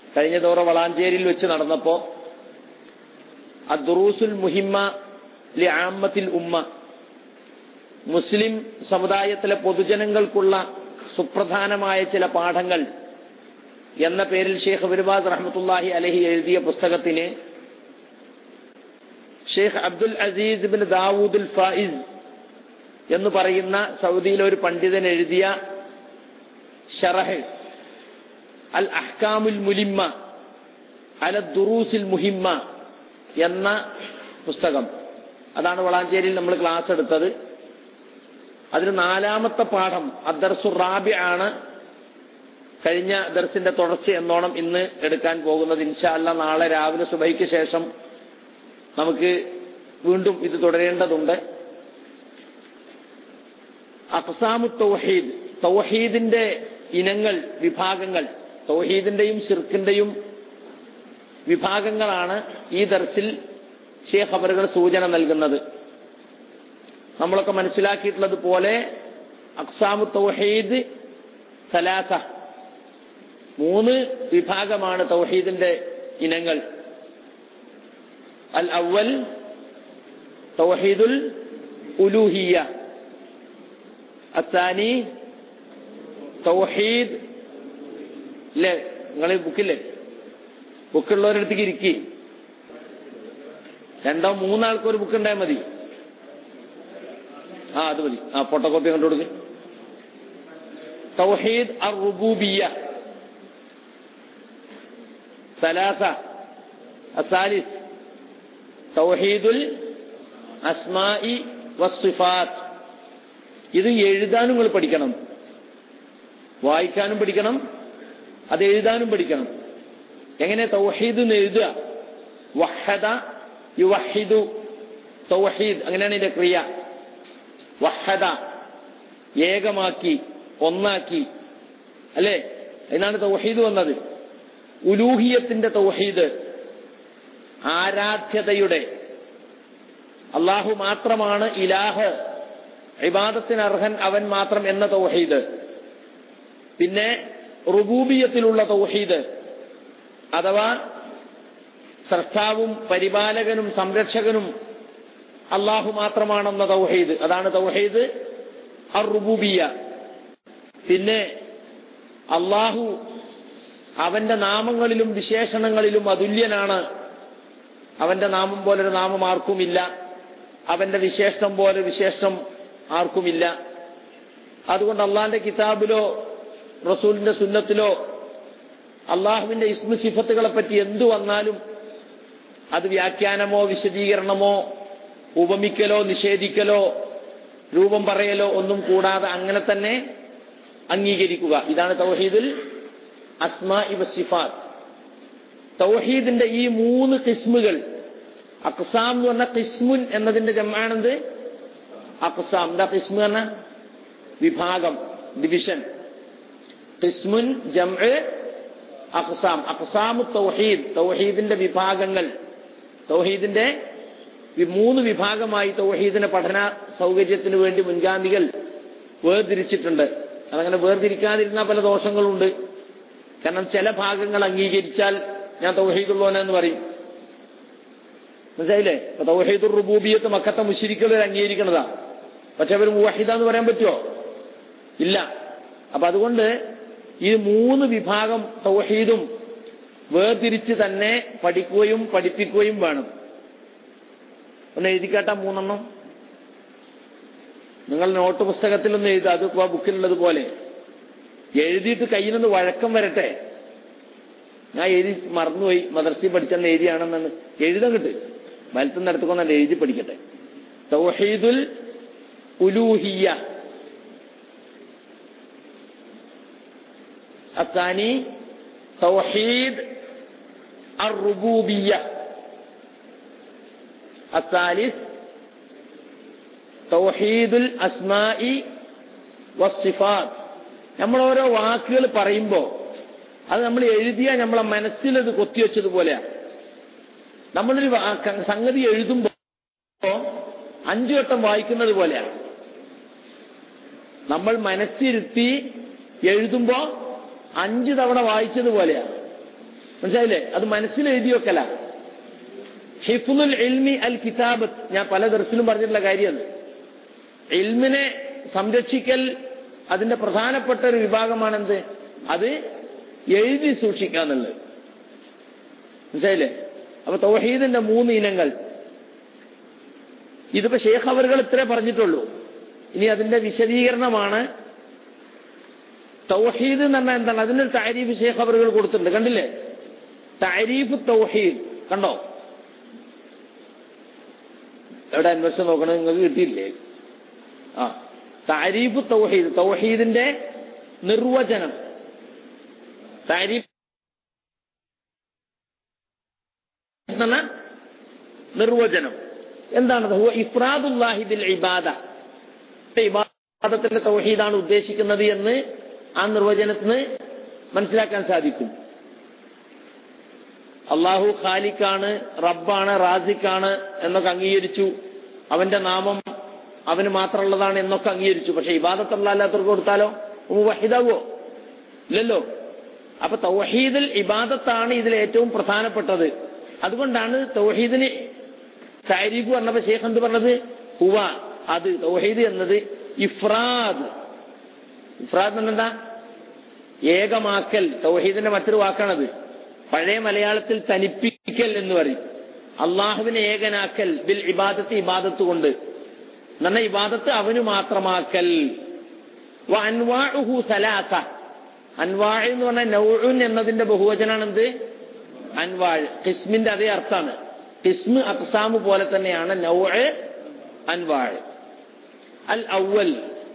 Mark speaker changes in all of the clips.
Speaker 1: കഴിഞ്ഞ ദൗറ വളാഞ്ചേരിയിൽ വെച്ച് നടന്നപ്പോ അദ്ദുറൂസുൽ മുഹിമ്മ ലിആമ്മത്തിൽ ഉമ്മ, മുസ്ലിം സമുദായത്തിലെ പൊതുജനങ്ങൾക്കുള്ള സുപ്രധാനമായ ചില പാഠങ്ങൾ എന്ന പേരിൽ ഷെയ്ഖ് ഇബ്നു ബാസ് റഹ്മത്തുള്ളാഹി അലൈഹി എഴുതിയ പുസ്തകത്തിന് ഷെയ്ഖ് അബ്ദുൽ അസീസ് ഇബ്നു ദാവൂദുൽ ഫായിസ് എന്ന് പറയുന്ന സൗദിയിലെ ഒരു പണ്ഡിതൻ എഴുതിയ ഷറഹ് അൽ അഹ്കാമുൽ മുലിമ്മ അല ദുറൂസിൽ മുഹിമ്മ എന്ന പുസ്തകം, അതാണ് വളാഞ്ചേരിയിൽ നമ്മൾ ക്ലാസ് എടുത്തത്. അതിൽ 4ാമത്തെ പാഠം അദ്ദർസുർ റാബി ആണ്. കഴിഞ്ഞ ദർസിന്റെ തുടർച്ച എന്നോണം ഇന്ന് എടുക്കാൻ പോകുന്നത്. ഇൻഷാ അല്ലാഹ് നാളെ രാവിലെ സുബഹിക്ക് ശേഷം നമുക്ക് വീണ്ടും ഇത് തുടരേണ്ടതുണ്ട്. അഖ്സാമു തൗഹീദ്, തൗഹീദിന്റെ ഇനങ്ങൾ, വിഭാഗങ്ങൾ, തൗഹീദിന്റെയും ശിർക്കിന്റെയും വിഭാഗങ്ങളാണ് ഈ ദർസിൽ ശൈഖ് അവറുകൾ സൂചന നൽകുന്നത്. നമ്മളൊക്കെ മനസ്സിലാക്കിയിട്ടുള്ളത് പോലെ അഖ്സാമു തൗഹീദ് സലാസ, 3 വിഭാഗമാണ് തൗഹീദിന്റെ ഇനങ്ങൾ. അൽ അവൽ തൗഹീദുൽ ഉലൂഹിയ്യ, അത്താനി തൗഹീദ്, അല്ലേ? നിങ്ങൾ ബുക്കില്ലേ? ബുക്കുള്ളവരടുത്തേക്ക് ഇരിക്കി. 2 3 ആൾക്കൊരു ബുക്ക് ഉണ്ടായാൽ മതി. അത് മതി. ഫോട്ടോ കോപ്പി കണ്ടു കൊടുക്ക്. തൗഹീദ് അർ റുബൂബിയ്യ സലാസ. അസാലിസ് തൗഹീദുൽ അസ്മാഇ വസ്സിഫാത്ത്. ഇത് എഴുതാനും നിങ്ങൾ പഠിക്കണം, വായിക്കാനും പഠിക്കണം, അത് എഴുതാനും പഠിക്കണം. എങ്ങനെ തൗഹീദ് എന്ന് എഴുതുക? വഹദ യുവഹിദു, തൗഹീദ്, അങ്ങനെയാണ് ഇതിന്റെ ക്രിയ. വഹദ ഏകമാക്കി, ഒന്നാക്കി, അല്ലേ? എന്നാണ് തൗഹീദ് വന്നത്. ഉലൂഹിയത്തിന്റെ തൗഹീദ്, ആരാധ്യതയുടെ, അള്ളാഹു മാത്രമാണ് ഇലാഹ്, ഇബാദത്തിന് അർഹൻ അവൻ മാത്രം എന്ന തൗഹീദ്. പിന്നെ റുബൂബിയത്തിലുള്ള തൗഹീദ്, അഥവാ സ്രഷ്ടാവും പരിപാലകനും സംരക്ഷകനും അള്ളാഹു മാത്രമാണെന്ന തൗഹീദ്, അതാണ് തൗഹീദ് അർ റുബൂബിയ്യ. പിന്നെ അള്ളാഹു അവന്റെ നാമങ്ങളിലും വിശേഷണങ്ങളിലും അതുല്യനാണ്. അവന്റെ നാമം പോലൊരു നാമം ആർക്കുമില്ല, അവന്റെ വിശേഷണം പോലെ വിശേഷണം ആർക്കുമില്ല. അതുകൊണ്ട് അള്ളാഹിന്റെ കിതാബിലോ റസൂലിന്റെ സുന്നത്തിലോ അള്ളാഹുവിന്റെ ഇസ്മു സിഫത്തുകളെ പറ്റി എന്തു വന്നാലും അത് വ്യാഖ്യാനമോ വിശദീകരണമോ ഉപമിക്കലോ നിഷേധിക്കലോ രൂപം പറയലോ ഒന്നും കൂടാതെ അങ്ങനെ തന്നെ അംഗീകരിക്കുക. ഇതാണ് തൗഹീദുൽ അസ്മാഇ വസ്സിഫാത്ത്. തൗഹീദിന്റെ ഈ 3 ഖിസ്മുകൾ, അഖ്സാം എന്ന് പറഞ്ഞ ഖിസ്മുൻ എന്നതിന്റെ ജംആണെന്ത്? അഖ്സാം. എന്താ ഖിസ്മു എന്ന? വിഭാഗം, ഡിവിഷൻ. ഖിസ്മുൻ ജംഅ് അഖ്സാം. അഖ്സാമു തൗഹീദ്, തൗഹീദിന്റെ വിഭാഗങ്ങൾ. തൗഹീദിന്റെ 3 വിഭാഗമായി തൗഹീദിന്റെ പഠന സൗകര്യത്തിന് വേണ്ടി മുൻഗാമികൾ വേർതിരിച്ചിട്ടുണ്ട്. അതങ്ങനെ വേർതിരിക്കാതിരുന്നാൽ പല ദോഷങ്ങളുണ്ട്. കാരണം ചില ഭാഗങ്ങൾ അംഗീകരിച്ചാൽ ഞാൻ തൗഹീദുള്ളവനെന്ന് പറയും, മനസ്സിലായില്ലേ? ഇപ്പൊ തൗഹീദുർ റുബൂബിയ്യത്ത് മക്കത്തെ മുശ്രിക്കുകൾ അംഗീകരിക്കണതാ, പക്ഷെ അവർ മുവഹിദ എന്ന് പറയാൻ പറ്റുമോ? ഇല്ല. അപ്പൊ അതുകൊണ്ട് ഈ 3 വിഭാഗം തൗഹീദും വേർതിരിച്ച് തന്നെ പഠിക്കുകയും പഠിപ്പിക്കുകയും വേണം. ഒന്ന് എഴുതിക്കാട്ടാ 3 എണ്ണം. നിങ്ങൾ നോട്ട് പുസ്തകത്തിലൊന്നും എഴുതുക, അത് ബുക്കിലുള്ളത് പോലെ എഴുതിയിട്ട് കയ്യിൽ നിന്ന് വഴക്കം വരട്ടെ. ഞാൻ എഴുതി മറന്നുപോയി, മദ്രസയിൽ പഠിച്ചെന്ന് എഴുതിയാണെന്നാണ് എഴുതാൻ കിട്ടും. വലത്തുനിന്ന് എടുത്തുകൊണ്ടാണ് എഴുതി പഠിക്കട്ടെ. തൗഹീദുൽ ഉലൂഹിയ്യ, അത്താനി തൗഹീദ് അർ റുബൂബിയ്യ, അത്താലിസ് തൗഹീദുൽ അസ്മാഇ വസ്സിഫാത്ത്. നമ്മൾ ഓരോ വാക്കുകൾ പറയുമ്പോൾ അത് നമ്മൾ എഴുതിയാൽ നമ്മളെ മനസ്സിലത് കൊത്തിവെച്ചതുപോലെയാണ്. നമ്മളൊരു സംഗതി എഴുതുമ്പോൾ 5 വട്ടം വായിക്കുന്നത് പോലെയാണ്. നമ്മൾ മനസ്സിരുത്തി എഴുതുമ്പോൾ 5 തവണ വായിച്ചതുപോലെയാണ്. മനസ്സിലായില്ലേ? അത് മനസ്സിൽ എഴുതി വെക്കല. ഹിഫ്ളുൽ ഇൽമി അൽ കിതാബത്ത്, ഞാൻ പല ദർസിലും പറഞ്ഞിട്ടുള്ള കാര്യമാണ്. ഇൽമിനെ സംരക്ഷിക്കൽ അതിന്റെ പ്രധാനപ്പെട്ട ഒരു വിഭാഗമാണെന്ത്? അത് എഴുതി സൂക്ഷിക്കാന്നുള്ളത്. മനസ്സിലായില്ലേ? അപ്പൊ തൗഹീദിന്റെ 3 ഇനങ്ങൾ. ഇതിപ്പോ ശൈഖ് അവറുകൾ ഇത്രേ പറഞ്ഞിട്ടുള്ളൂ. ഇനി അതിന്റെ വിശദീകരണമാണ്. തൗഹീദ് എന്ന് പറഞ്ഞാൽ എന്താണ്? അതിനൊരു തഅരീഫ് ശൈഖ് അവറുകൾ കൊടുത്തിട്ടുണ്ട്. കണ്ടില്ലേ? തഅരീഫ് തൗഹീദ് കണ്ടോ? എവിടെ അന്വേഷിച്ച് നോക്കണം, നിങ്ങൾക്ക് കിട്ടിയില്ലേ? തഅരീഫ് തൗഹീദ്, തൗഹീദിന്റെ നിർവചനം. തഅരീഫ് നിർവചനം എന്താണത്? ഹുവ ഇഫ്റാദുല്ലാഹി ബിൽ ഇബാദ, ഇബാദത്തിന്റെ തൗഹീദാണ് ഉദ്ദേശിക്കുന്നത് എന്ന് ആ നിർവചനത്തിന് മനസ്സിലാക്കാൻ സാധിക്കും. അള്ളാഹു ഖാലിഖാണ്, റബ്ബാണ്, റാസിഖാണ് എന്നൊക്കെ അംഗീകരിച്ചു. അവന്റെ നാമം അവന് മാത്രമുള്ളതാണ് എന്നൊക്കെ അംഗീകരിച്ചു. പക്ഷെ ഇബാദത്ത് അല്ലാത്തവർക്ക് കൊടുത്താലോ മുവഹിദാവോ? ഇല്ലല്ലോ. അപ്പൊ തൗഹീദിൽ ഇബാദത്താണ് ഇതിൽ ഏറ്റവും പ്രധാനപ്പെട്ടത്. അതുകൊണ്ടാണ് തൗഹീദിന് തഅരീഫ് പറഞ്ഞപ്പോ ശൈഖ് എന്ത് പറഞ്ഞത്? ഹുവ, അത് തൗഹീദ് എന്നത് ഇഫ്രാദ്. ഇഫ്രാദ് എന്നെന്താ? ഏകമാക്കൽ. തൗഹീദിന്റെ മറ്റൊരു വാക്കാണത്. പഴയ മലയാളത്തിൽ തനിപ്പിക്കൽ എന്ന് പറയും. അള്ളാഹുവിനെ ഏകനാക്കൽ, ബിൽ ഇബാദത്ത്, ഇബാദത്ത് കൊണ്ട്. എന്നാൽ ഇബാദത്ത് അവന് മാത്രമാക്കൽ. വ അൻവാഉഹു സലാസ, അൻവാ എന്ന് പറഞ്ഞാൽ നൗഉൻ എന്നതിന്റെ ബഹുവചനാണെന്ത്? അൻവാഴ്. ഖിസ്മിന്റെ അതേ അർത്ഥാണ്. ഖിസ്മ് അഖ്സാമ് പോലെ തന്നെയാണ് നൗഅ് അൻവാഴ്. അൽ അവൽ,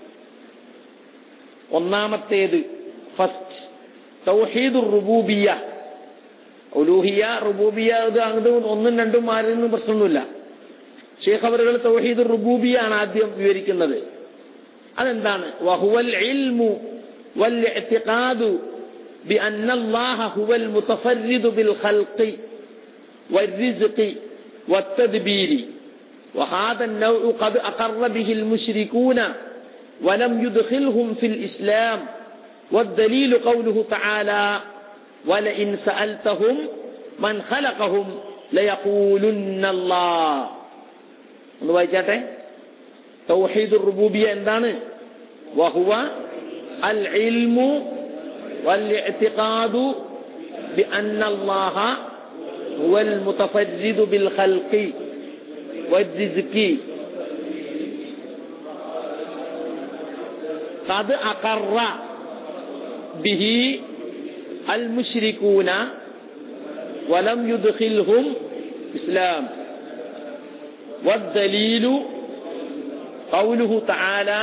Speaker 1: ഒന്നാമത്തേത്, ഫസ്റ്റ്, തൗഹീദുർ റുബൂബിയ്യ. ഉലൂഹിയ റുബൂബിയ ഇത് അങ്ങോട്ട് 1ഉം 2ഉം മാറുന്ന പ്രശ്നമൊന്നുമില്ല. ശൈഖ് അവറുകൾ തൗഹീദുർ റുബൂബിയ്യ ആണ് ആദ്യം വിവരിക്കുന്നത്. അതെന്താണ്? വഹുവൽ ഇൽമു വൽ ഇഅ്തിഖാദു بأن الله هو المتفرد بالخلق والرزق والتدبير وهذا النوع قد أقر به المشركون ولم يدخلهم في الإسلام والدليل قوله تعالى ولئن سألتهم من خلقهم ليقولن الله. ഒന്ന് വായിച്ചാട്ടെ. തൗഹീദുർ റുബൂബിയ്യ എന്താണ്? വഹുവ അൽ ഇൽമു والاعتقاد بأن الله هو المتفرد بالخلق والرزق قد أقر به المشركون ولم يدخلهم إسلام والدليل قوله تعالى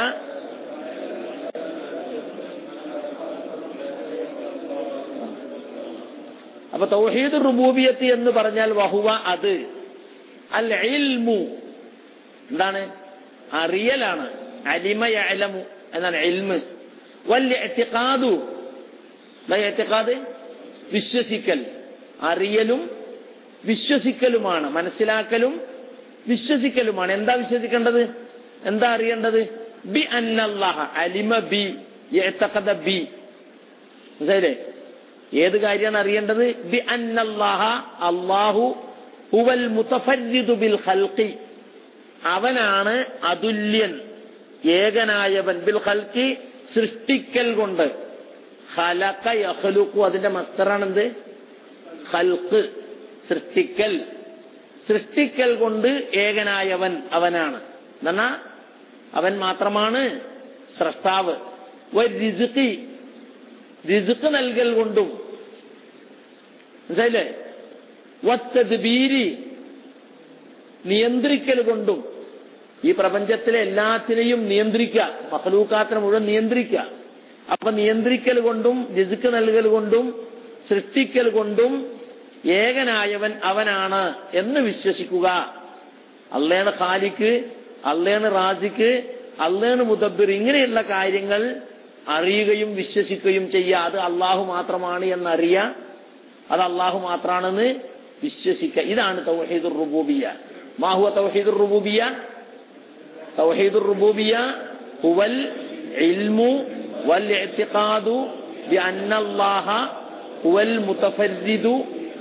Speaker 1: അപ്പൊ തൗഹീദ് റുബൂബിയത്ത് എന്ന് പറഞ്ഞാൽ വഹുവ, അത്, അൽ ഇൽമു എന്താണ്? അറിയലാണ്. അലിമ യഅലമു എന്നാണ് ഇൽമ്. വൽ ഇഅ്തിഖാദു, ഇഅ്തിഖാദ് വിശ്വസിക്കൽ. അറിയലും വിശ്വസിക്കലുമാണ്, മനസ്സിലാക്കലും വിശ്വസിക്കലുമാണ്. എന്താ വിശ്വസിക്കേണ്ടത്? എന്താ അറിയേണ്ടത്? ബി അന്നല്ലാഹ, അലിമ ബി, ഇഅ്തഖദ ബി. മനസ്സിലായില്ലേ? ഏത് കാര്യമാണ് അറിയേണ്ടത്? ബി അന്നല്ലാഹ, അല്ലാഹു, ഹുവൽ മുതഫർരിദു ബിൽ ഖൽഖി, അവനാണ് അതുല്യൻ, ഏകനായവൻ, ബിൽ ഖൽഖി, സൃഷ്ടിക്കൽ കൊണ്ട്. ഖലഖ യഖ്ലുഖു, അതിന്റെ മസ്ദറാണെന്ത്? ഖൽഖ്, സൃഷ്ടിക്കൽ. സൃഷ്ടിക്കൽ കൊണ്ട് ഏകനായവൻ അവനാണ്. എന്നാ അവൻ മാത്രമാണ് സ്രഷ്ടാവ്. വരിസ്ഖി, റിസ്ഖ് നൽകൽ കൊണ്ടും. മനസ്സിലായില്ലേ? വത്തദ്ബീരി, നിയന്ത്രിക്കൽ കൊണ്ടും. ഈ പ്രപഞ്ചത്തിലെ എല്ലാത്തിനെയും നിയന്ത്രിക്കുക, മഖ്ലൂഖാത്തിനെ മുഴുവൻ നിയന്ത്രിക്കുക. അപ്പൊ നിയന്ത്രിക്കൽ കൊണ്ടും റിസ്ഖ് നൽകൽ കൊണ്ടും സൃഷ്ടിക്കൽ കൊണ്ടും ഏകനായവൻ അവനാണ് എന്ന് വിശ്വസിക്കുക. അള്ളയാണ് ഖാലിഖ്, അള്ളയാണ് റാസിഖ്, അള്ളയാണ് മുദബ്ബിർ. ഇങ്ങനെയുള്ള കാര്യങ്ങൾ അറിയുകയും വിശ്വസിക്കുകയും ചെയ്യുക. അത് അള്ളാഹു മാത്രമാണ് എന്നറിയുക, അത് അള്ളാഹു മാത്രമാണെന്ന് വിശ്വസിക്കുക. ഇതാണ് തൗഹീദുർ റുബൂബിയ്യ. മാ ഹുവ തൗഹീദുർ റുബൂബിയ്യ? തൗഹീദുർ റുബൂബിയ്യ ഹുവൽ ഇൽമു വൽ ഇഅ്തിഖാദു ബിഅന്നല്ലാഹ ഹുവൽ മുതഫരിദു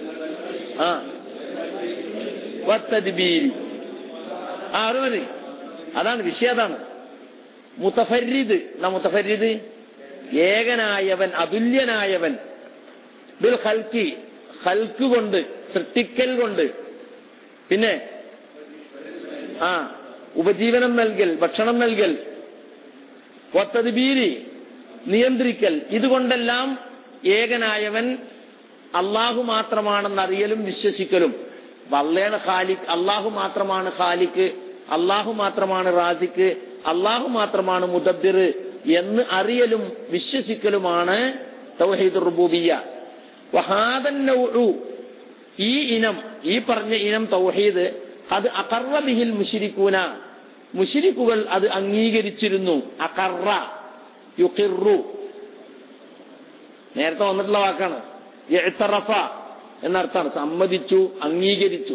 Speaker 1: വത്തദ്ബീർ. അതാണ് വിഷയം. അതാണ് മുതഫരിദ്. മുതഫരിദ് ഏകനായവൻ, അതുല്യനായവൻ. ബിൽ ഖൽഖി, ഖൽഖ് കൊണ്ട്, സൃഷ്ടിക്കൽ കൊണ്ട്. പിന്നെ ഉപജീവനം നൽകൽ, ഭക്ഷണം നൽകൽ. വത്തദ്ബീരി, നിയന്ത്രിക്കൽ. ഇതുകൊണ്ടെല്ലാം ഏകനായവൻ അള്ളാഹു മാത്രമാണെന്നറിയലും വിശ്വസിക്കലും. വല്ലേണ് ഖാലിഖ്, അള്ളാഹു മാത്രമാണ് ഖാലിഖ്, അള്ളാഹു മാത്രമാണ് റാസിഖ്, അള്ളാഹു മാത്രമാണ് മുദബ്ബിർ എന്ന് അറിയലും വിശ്വസിക്കലുമാണ് തൗഹീദുർ റുബൂബിയ്യ. വഹാദൻ നൗഉ, ഈ ഇനം, ഈ പറഞ്ഞ ഇനം തൗഹീദ്, അത് അഖറ ബിഹിൽ മുശ്രികൂന, മുശ്രിക്കുകൾ അത് അംഗീകരിച്ചിരുന്നു. അഖറ യുഖിറു, നേരത്തെ വന്നിട്ടുള്ള വാക്കാണ്. ഇഅ്തറഫ എന്നർത്ഥമാണ്, സമ്മതിച്ചു, അംഗീകരിച്ചു.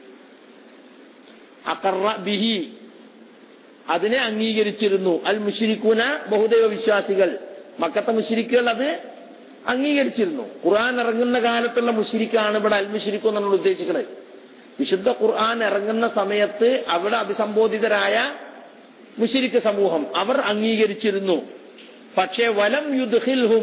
Speaker 1: അഖറ ബിഹി, അതിനെ അംഗീകരിച്ചിരുന്നു. അൽ മുശ്രികൂന, ബഹുദൈവ വിശ്വാസികൾ, മക്കത്തെ മുശ്രിക്കുകൾ അത് അംഗീകരിച്ചിരുന്നു. ഖുർആൻ ഇറങ്ങുന്ന കാലത്തുള്ള മുശ്രിക്കാണ് ഇവിടെ അൽ മുശ്രിക്കു എന്നാണ് ഉദ്ദേശിക്കുന്നത്. വിശുദ്ധ ഖുർആൻ ഇറങ്ങുന്ന സമയത്ത് അവിടെ അഭിസംബോധിതരായ മുശ്രിക്ക് സമൂഹം അവർ അംഗീകരിച്ചിരുന്നു. പക്ഷേ വലം യുദ്ഖിൽഹും,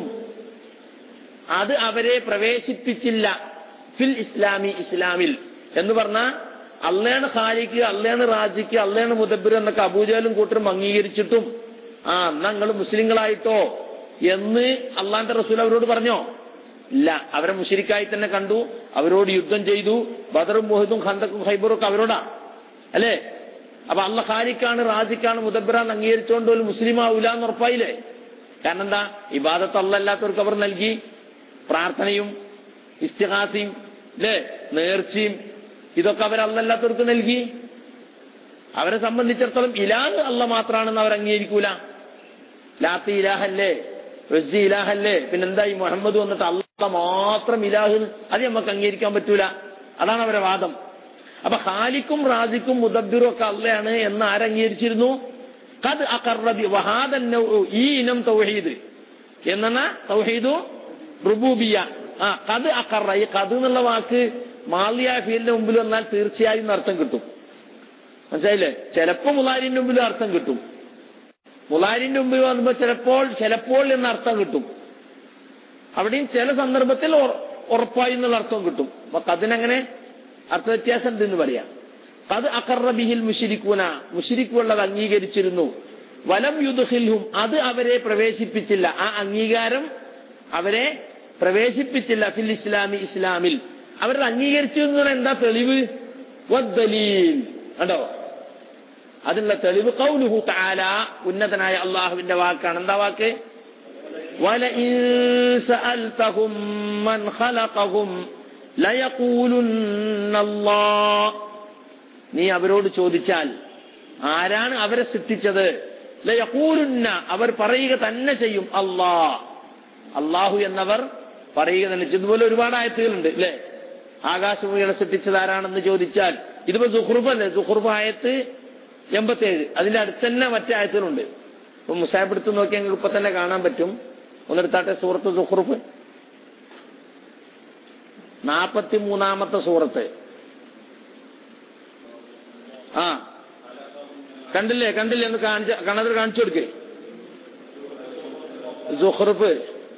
Speaker 1: അത് അവരെ പ്രവേശിപ്പിച്ചില്ല. ഫിൽ ഇസ്ലാമി, ഇസ്ലാമിൽ എന്ന് പറഞ്ഞാൽ അള്ളയാണ് ഖാലിഖ്, അള്ളയാണ് റാസിഖ്, അള്ളയാണ് മുദബ്ബിർ എന്നൊക്കെ അബൂജഹലും കൂട്ടരും അംഗീകരിച്ചിട്ടും എന്നാ നിങ്ങൾ മുസ്ലിങ്ങളായിട്ടോ എന്ന് അള്ളാന്റെ റസൂൽ അവരോട് പറഞ്ഞോ? ഇല്ല. അവരെ മുശ്രിക്കായി തന്നെ കണ്ടു, അവരോട് യുദ്ധം ചെയ്തു. ബദറും മുഹദും ഖന്തക്കും ഖൈബറും ഒക്കെ അവരോടാ അല്ലേ? അപ്പൊ അള്ള ഖാലിഖാണ്, റാസിഖാണ്, മുദബ്ബിറാന്ന് അംഗീകരിച്ചുകൊണ്ട് ഒരു മുസ്ലിം ആവൂല എന്ന് ഉറപ്പായില്ലേ? കാരണം എന്താ? ഇബാദത്ത് അല്ലാത്തവർക്ക് അവർ നൽകി. പ്രാർത്ഥനയും ഇസ്തിഗാസയും അല്ലേ, നേർച്ചയും ഇതൊക്കെ അവർ അല്ലാത്തവർക്ക് നൽകി. അവരെ സംബന്ധിച്ചിടത്തോളം ഇലാഹ് അള്ള മാത്രമാണെന്ന് അവർ അംഗീകരിക്കൂല. ലാത്തി ഇലാഹല്ലേ, റസി ഇലാഹല്ലേ, പിന്നെന്താ ഈ മുഹമ്മദ് വന്നിട്ട് അള്ള മാത്രം ഇലാഹ്, അത് നമുക്ക് അംഗീകരിക്കാൻ പറ്റൂല. അതാണ് അവരെ വാദം. അപ്പൊ ഖാലിഖും റാസിഖും മുദബ്ബിറും ഒക്കെ അള്ളയാണ് എന്ന് ആരംഗീകരിച്ചിരുന്നു? ഖദ് അഖറ ബി വഹാദൻ നൗഉ, ഈ ഇനം തൗഹീദ് എന്നാ തൗഹീദു റുബൂബിയ്യ. ഖദ് അഖറ, ഈ ഖദ് എന്നുള്ള വാക്ക് മാളിയ ഫീലിന്റെ മുമ്പിൽ വന്നാൽ തീർച്ചയായും അർത്ഥം കിട്ടും. മനസ്സിലായില്ലേ? ചിലപ്പോ മുലാരിന്റെ മുമ്പിലും അർത്ഥം കിട്ടും. മുലാരിന്റെ മുമ്പിൽ വന്നപ്പോ ചിലപ്പോൾ എന്ന അർത്ഥം കിട്ടും. അവിടെയും ചില സന്ദർഭത്തിൽ ഉറപ്പായി എന്നുള്ള അർത്ഥം കിട്ടും. അപ്പൊ ഖദിനങ്ങനെ അർത്ഥ വ്യത്യാസം ഉണ്ടെന്ന് പറയാം. ഖദ് അഖറ ബിഹിൽ മുശ്രികൂന, മുശ്രിക്കുകൾ അത് അംഗീകരിച്ചിരുന്നു. വലം യുദ്ഖിൽഹും, അത് അവരെ പ്രവേശിപ്പിച്ചില്ല. ആ അംഗീകാരം അവരെ പ്രവേശിപ്പിച്ചില്ല. ഫിൽ ഇസ്ലാമി, ഇസ്ലാമിൽ. അവരത് അംഗീകരിച്ചു എന്ന് എന്താ തെളിവ്? വദ്ദലീൽ, കണ്ടോ? അതിനുള്ള തെളിവ് ഖൗലുഹു തആല, ഉന്നതനായ അള്ളാഹുവിന്റെ വാക്കാണ്. എന്താ വാക്ക്? വലഇൻ സഅൽതഹും മൻ ഖലഖഹും ലയഖൂലുന്നല്ലാഹ്, നീ അവരോട് ചോദിച്ചാൽ ആരാണ് അവരെ സൃഷ്ടിച്ചത്, ലയഖൂലുന്ന, അവർ പറയുക തന്നെ ചെയ്യും അല്ലാഹ്, അള്ളാഹു എന്നവർ പറയുക തന്നെ ചെയ്യും. ഇതുപോലെ ഒരുപാട് ആയത്തുകളുണ്ട് അല്ലെ? ആകാശഭൂമികളെ സൃഷ്ടിച്ചത് ആരാണെന്ന് ചോദിച്ചാൽ, ഇതിപ്പോ സുഖ്റുഫ് അല്ലേ? സുഖ്റുഫ് ആയത്ത് 87, അതിന്റെ അടുത്ത് തന്നെ മറ്റേ ആയത്തുകളുണ്ട്. ഇപ്പൊ മുസാഹിബ് എടുത്ത് നോക്കിയാൽ നിങ്ങൾക്ക് ഇപ്പൊ തന്നെ കാണാൻ പറ്റും. ഒന്നെടുത്താട്ടെ സൂറത്ത് സുഖ്റുഫ്, 43-ാമത്തെ സൂറത്ത്. കണ്ടില്ലേ എന്ന് കണതിൽ കാണിച്ചു കൊടുക്കേ. സുഖ്റുഫ്,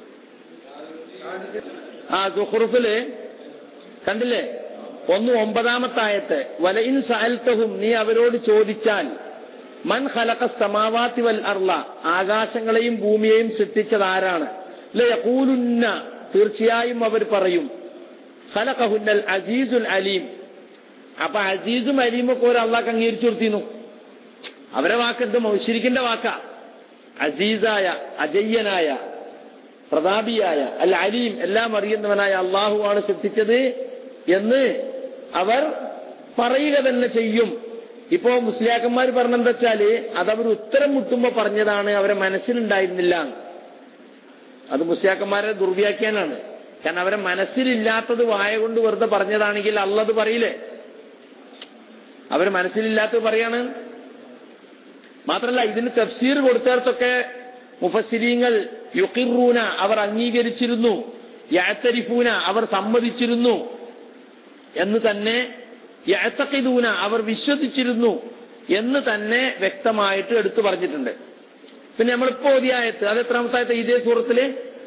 Speaker 1: സുഖ്റുഫില് കണ്ടില്ലേ? 9-ാമത്തെ ആയത്ത്. വലഇൻ സഅൽതഹും, നീ അവരോട് ചോദിച്ചാൽ, മൻ ഖലഖസ് സമാവാതി വൽ അർള, ആകാശങ്ങളെയും ഭൂമിയെയും സൃഷ്ടിച്ചത് ആരാണ്? ലയഖൂലുന്ന, തീർച്ചയായും അവർ പറയും, ഖലഖഹുന്നൽ അസീസുൽ അലീം. അപ്പൊ അസീസും അലീമും ഒക്കെ ഒരു അള്ളാഹ് അംഗീകരിച്ചു കൊടുത്തിരുന്നു. അവരെ വാക്ക് എന്ത്? മുശ്രിക്കിന്റെ വാക്കാ. അസീസായ, അജയ്യനായ, പ്രതാപിയായ, അൽ അലീം, എല്ലാം അറിയുന്നവനായ അള്ളാഹുവാണ് സൃഷ്ടിച്ചത് എന്ന് അവർ പറയുക തന്നെ ചെയ്യും. ഇപ്പോ മുസ്ലിയാക്കന്മാർ പറഞ്ഞെന്താ വെച്ചാല്, അതവർ ഉത്തരം മുട്ടുമ്പോ പറഞ്ഞതാണ്, അവരെ മനസ്സിലുണ്ടായിരുന്നില്ല. അത് മുസ്ലിയാക്കന്മാരെ ദുർവ്യാഖ്യാനാണ്. കാരണം അവരെ മനസ്സിലില്ലാത്തത് വായ കൊണ്ട് വെറുതെ പറഞ്ഞതാണെങ്കിൽ അള്ളത് പറയില്ലേ? അവര് മനസ്സിലില്ലാത്തത് പറയാണ്. മാത്രല്ല ഇതിന് തഫ്സീർ കൊടുത്തേർത്തൊക്കെ മുഫസ്സിരീങ്ങൾ യുഖിറൂന, അവർ അംഗീകരിച്ചിരുന്നു. യഅ്തരിഫൂന അവർ സമ്മതിച്ചിരുന്നു എന്ന് തന്നെ, യഅ്തഖിദൂന അവർ വിശ്വസിച്ചിരുന്നു എന്ന് തന്നെ വ്യക്തമായിട്ട് എടുത്തു പറഞ്ഞിട്ടുണ്ട്. പിന്നെ നമ്മളിപ്പോ ഓതിയ ആയത്ത്, അത് എത്രാമത്തെ ആയത്ത്? ഇതേ സൂറത്തില്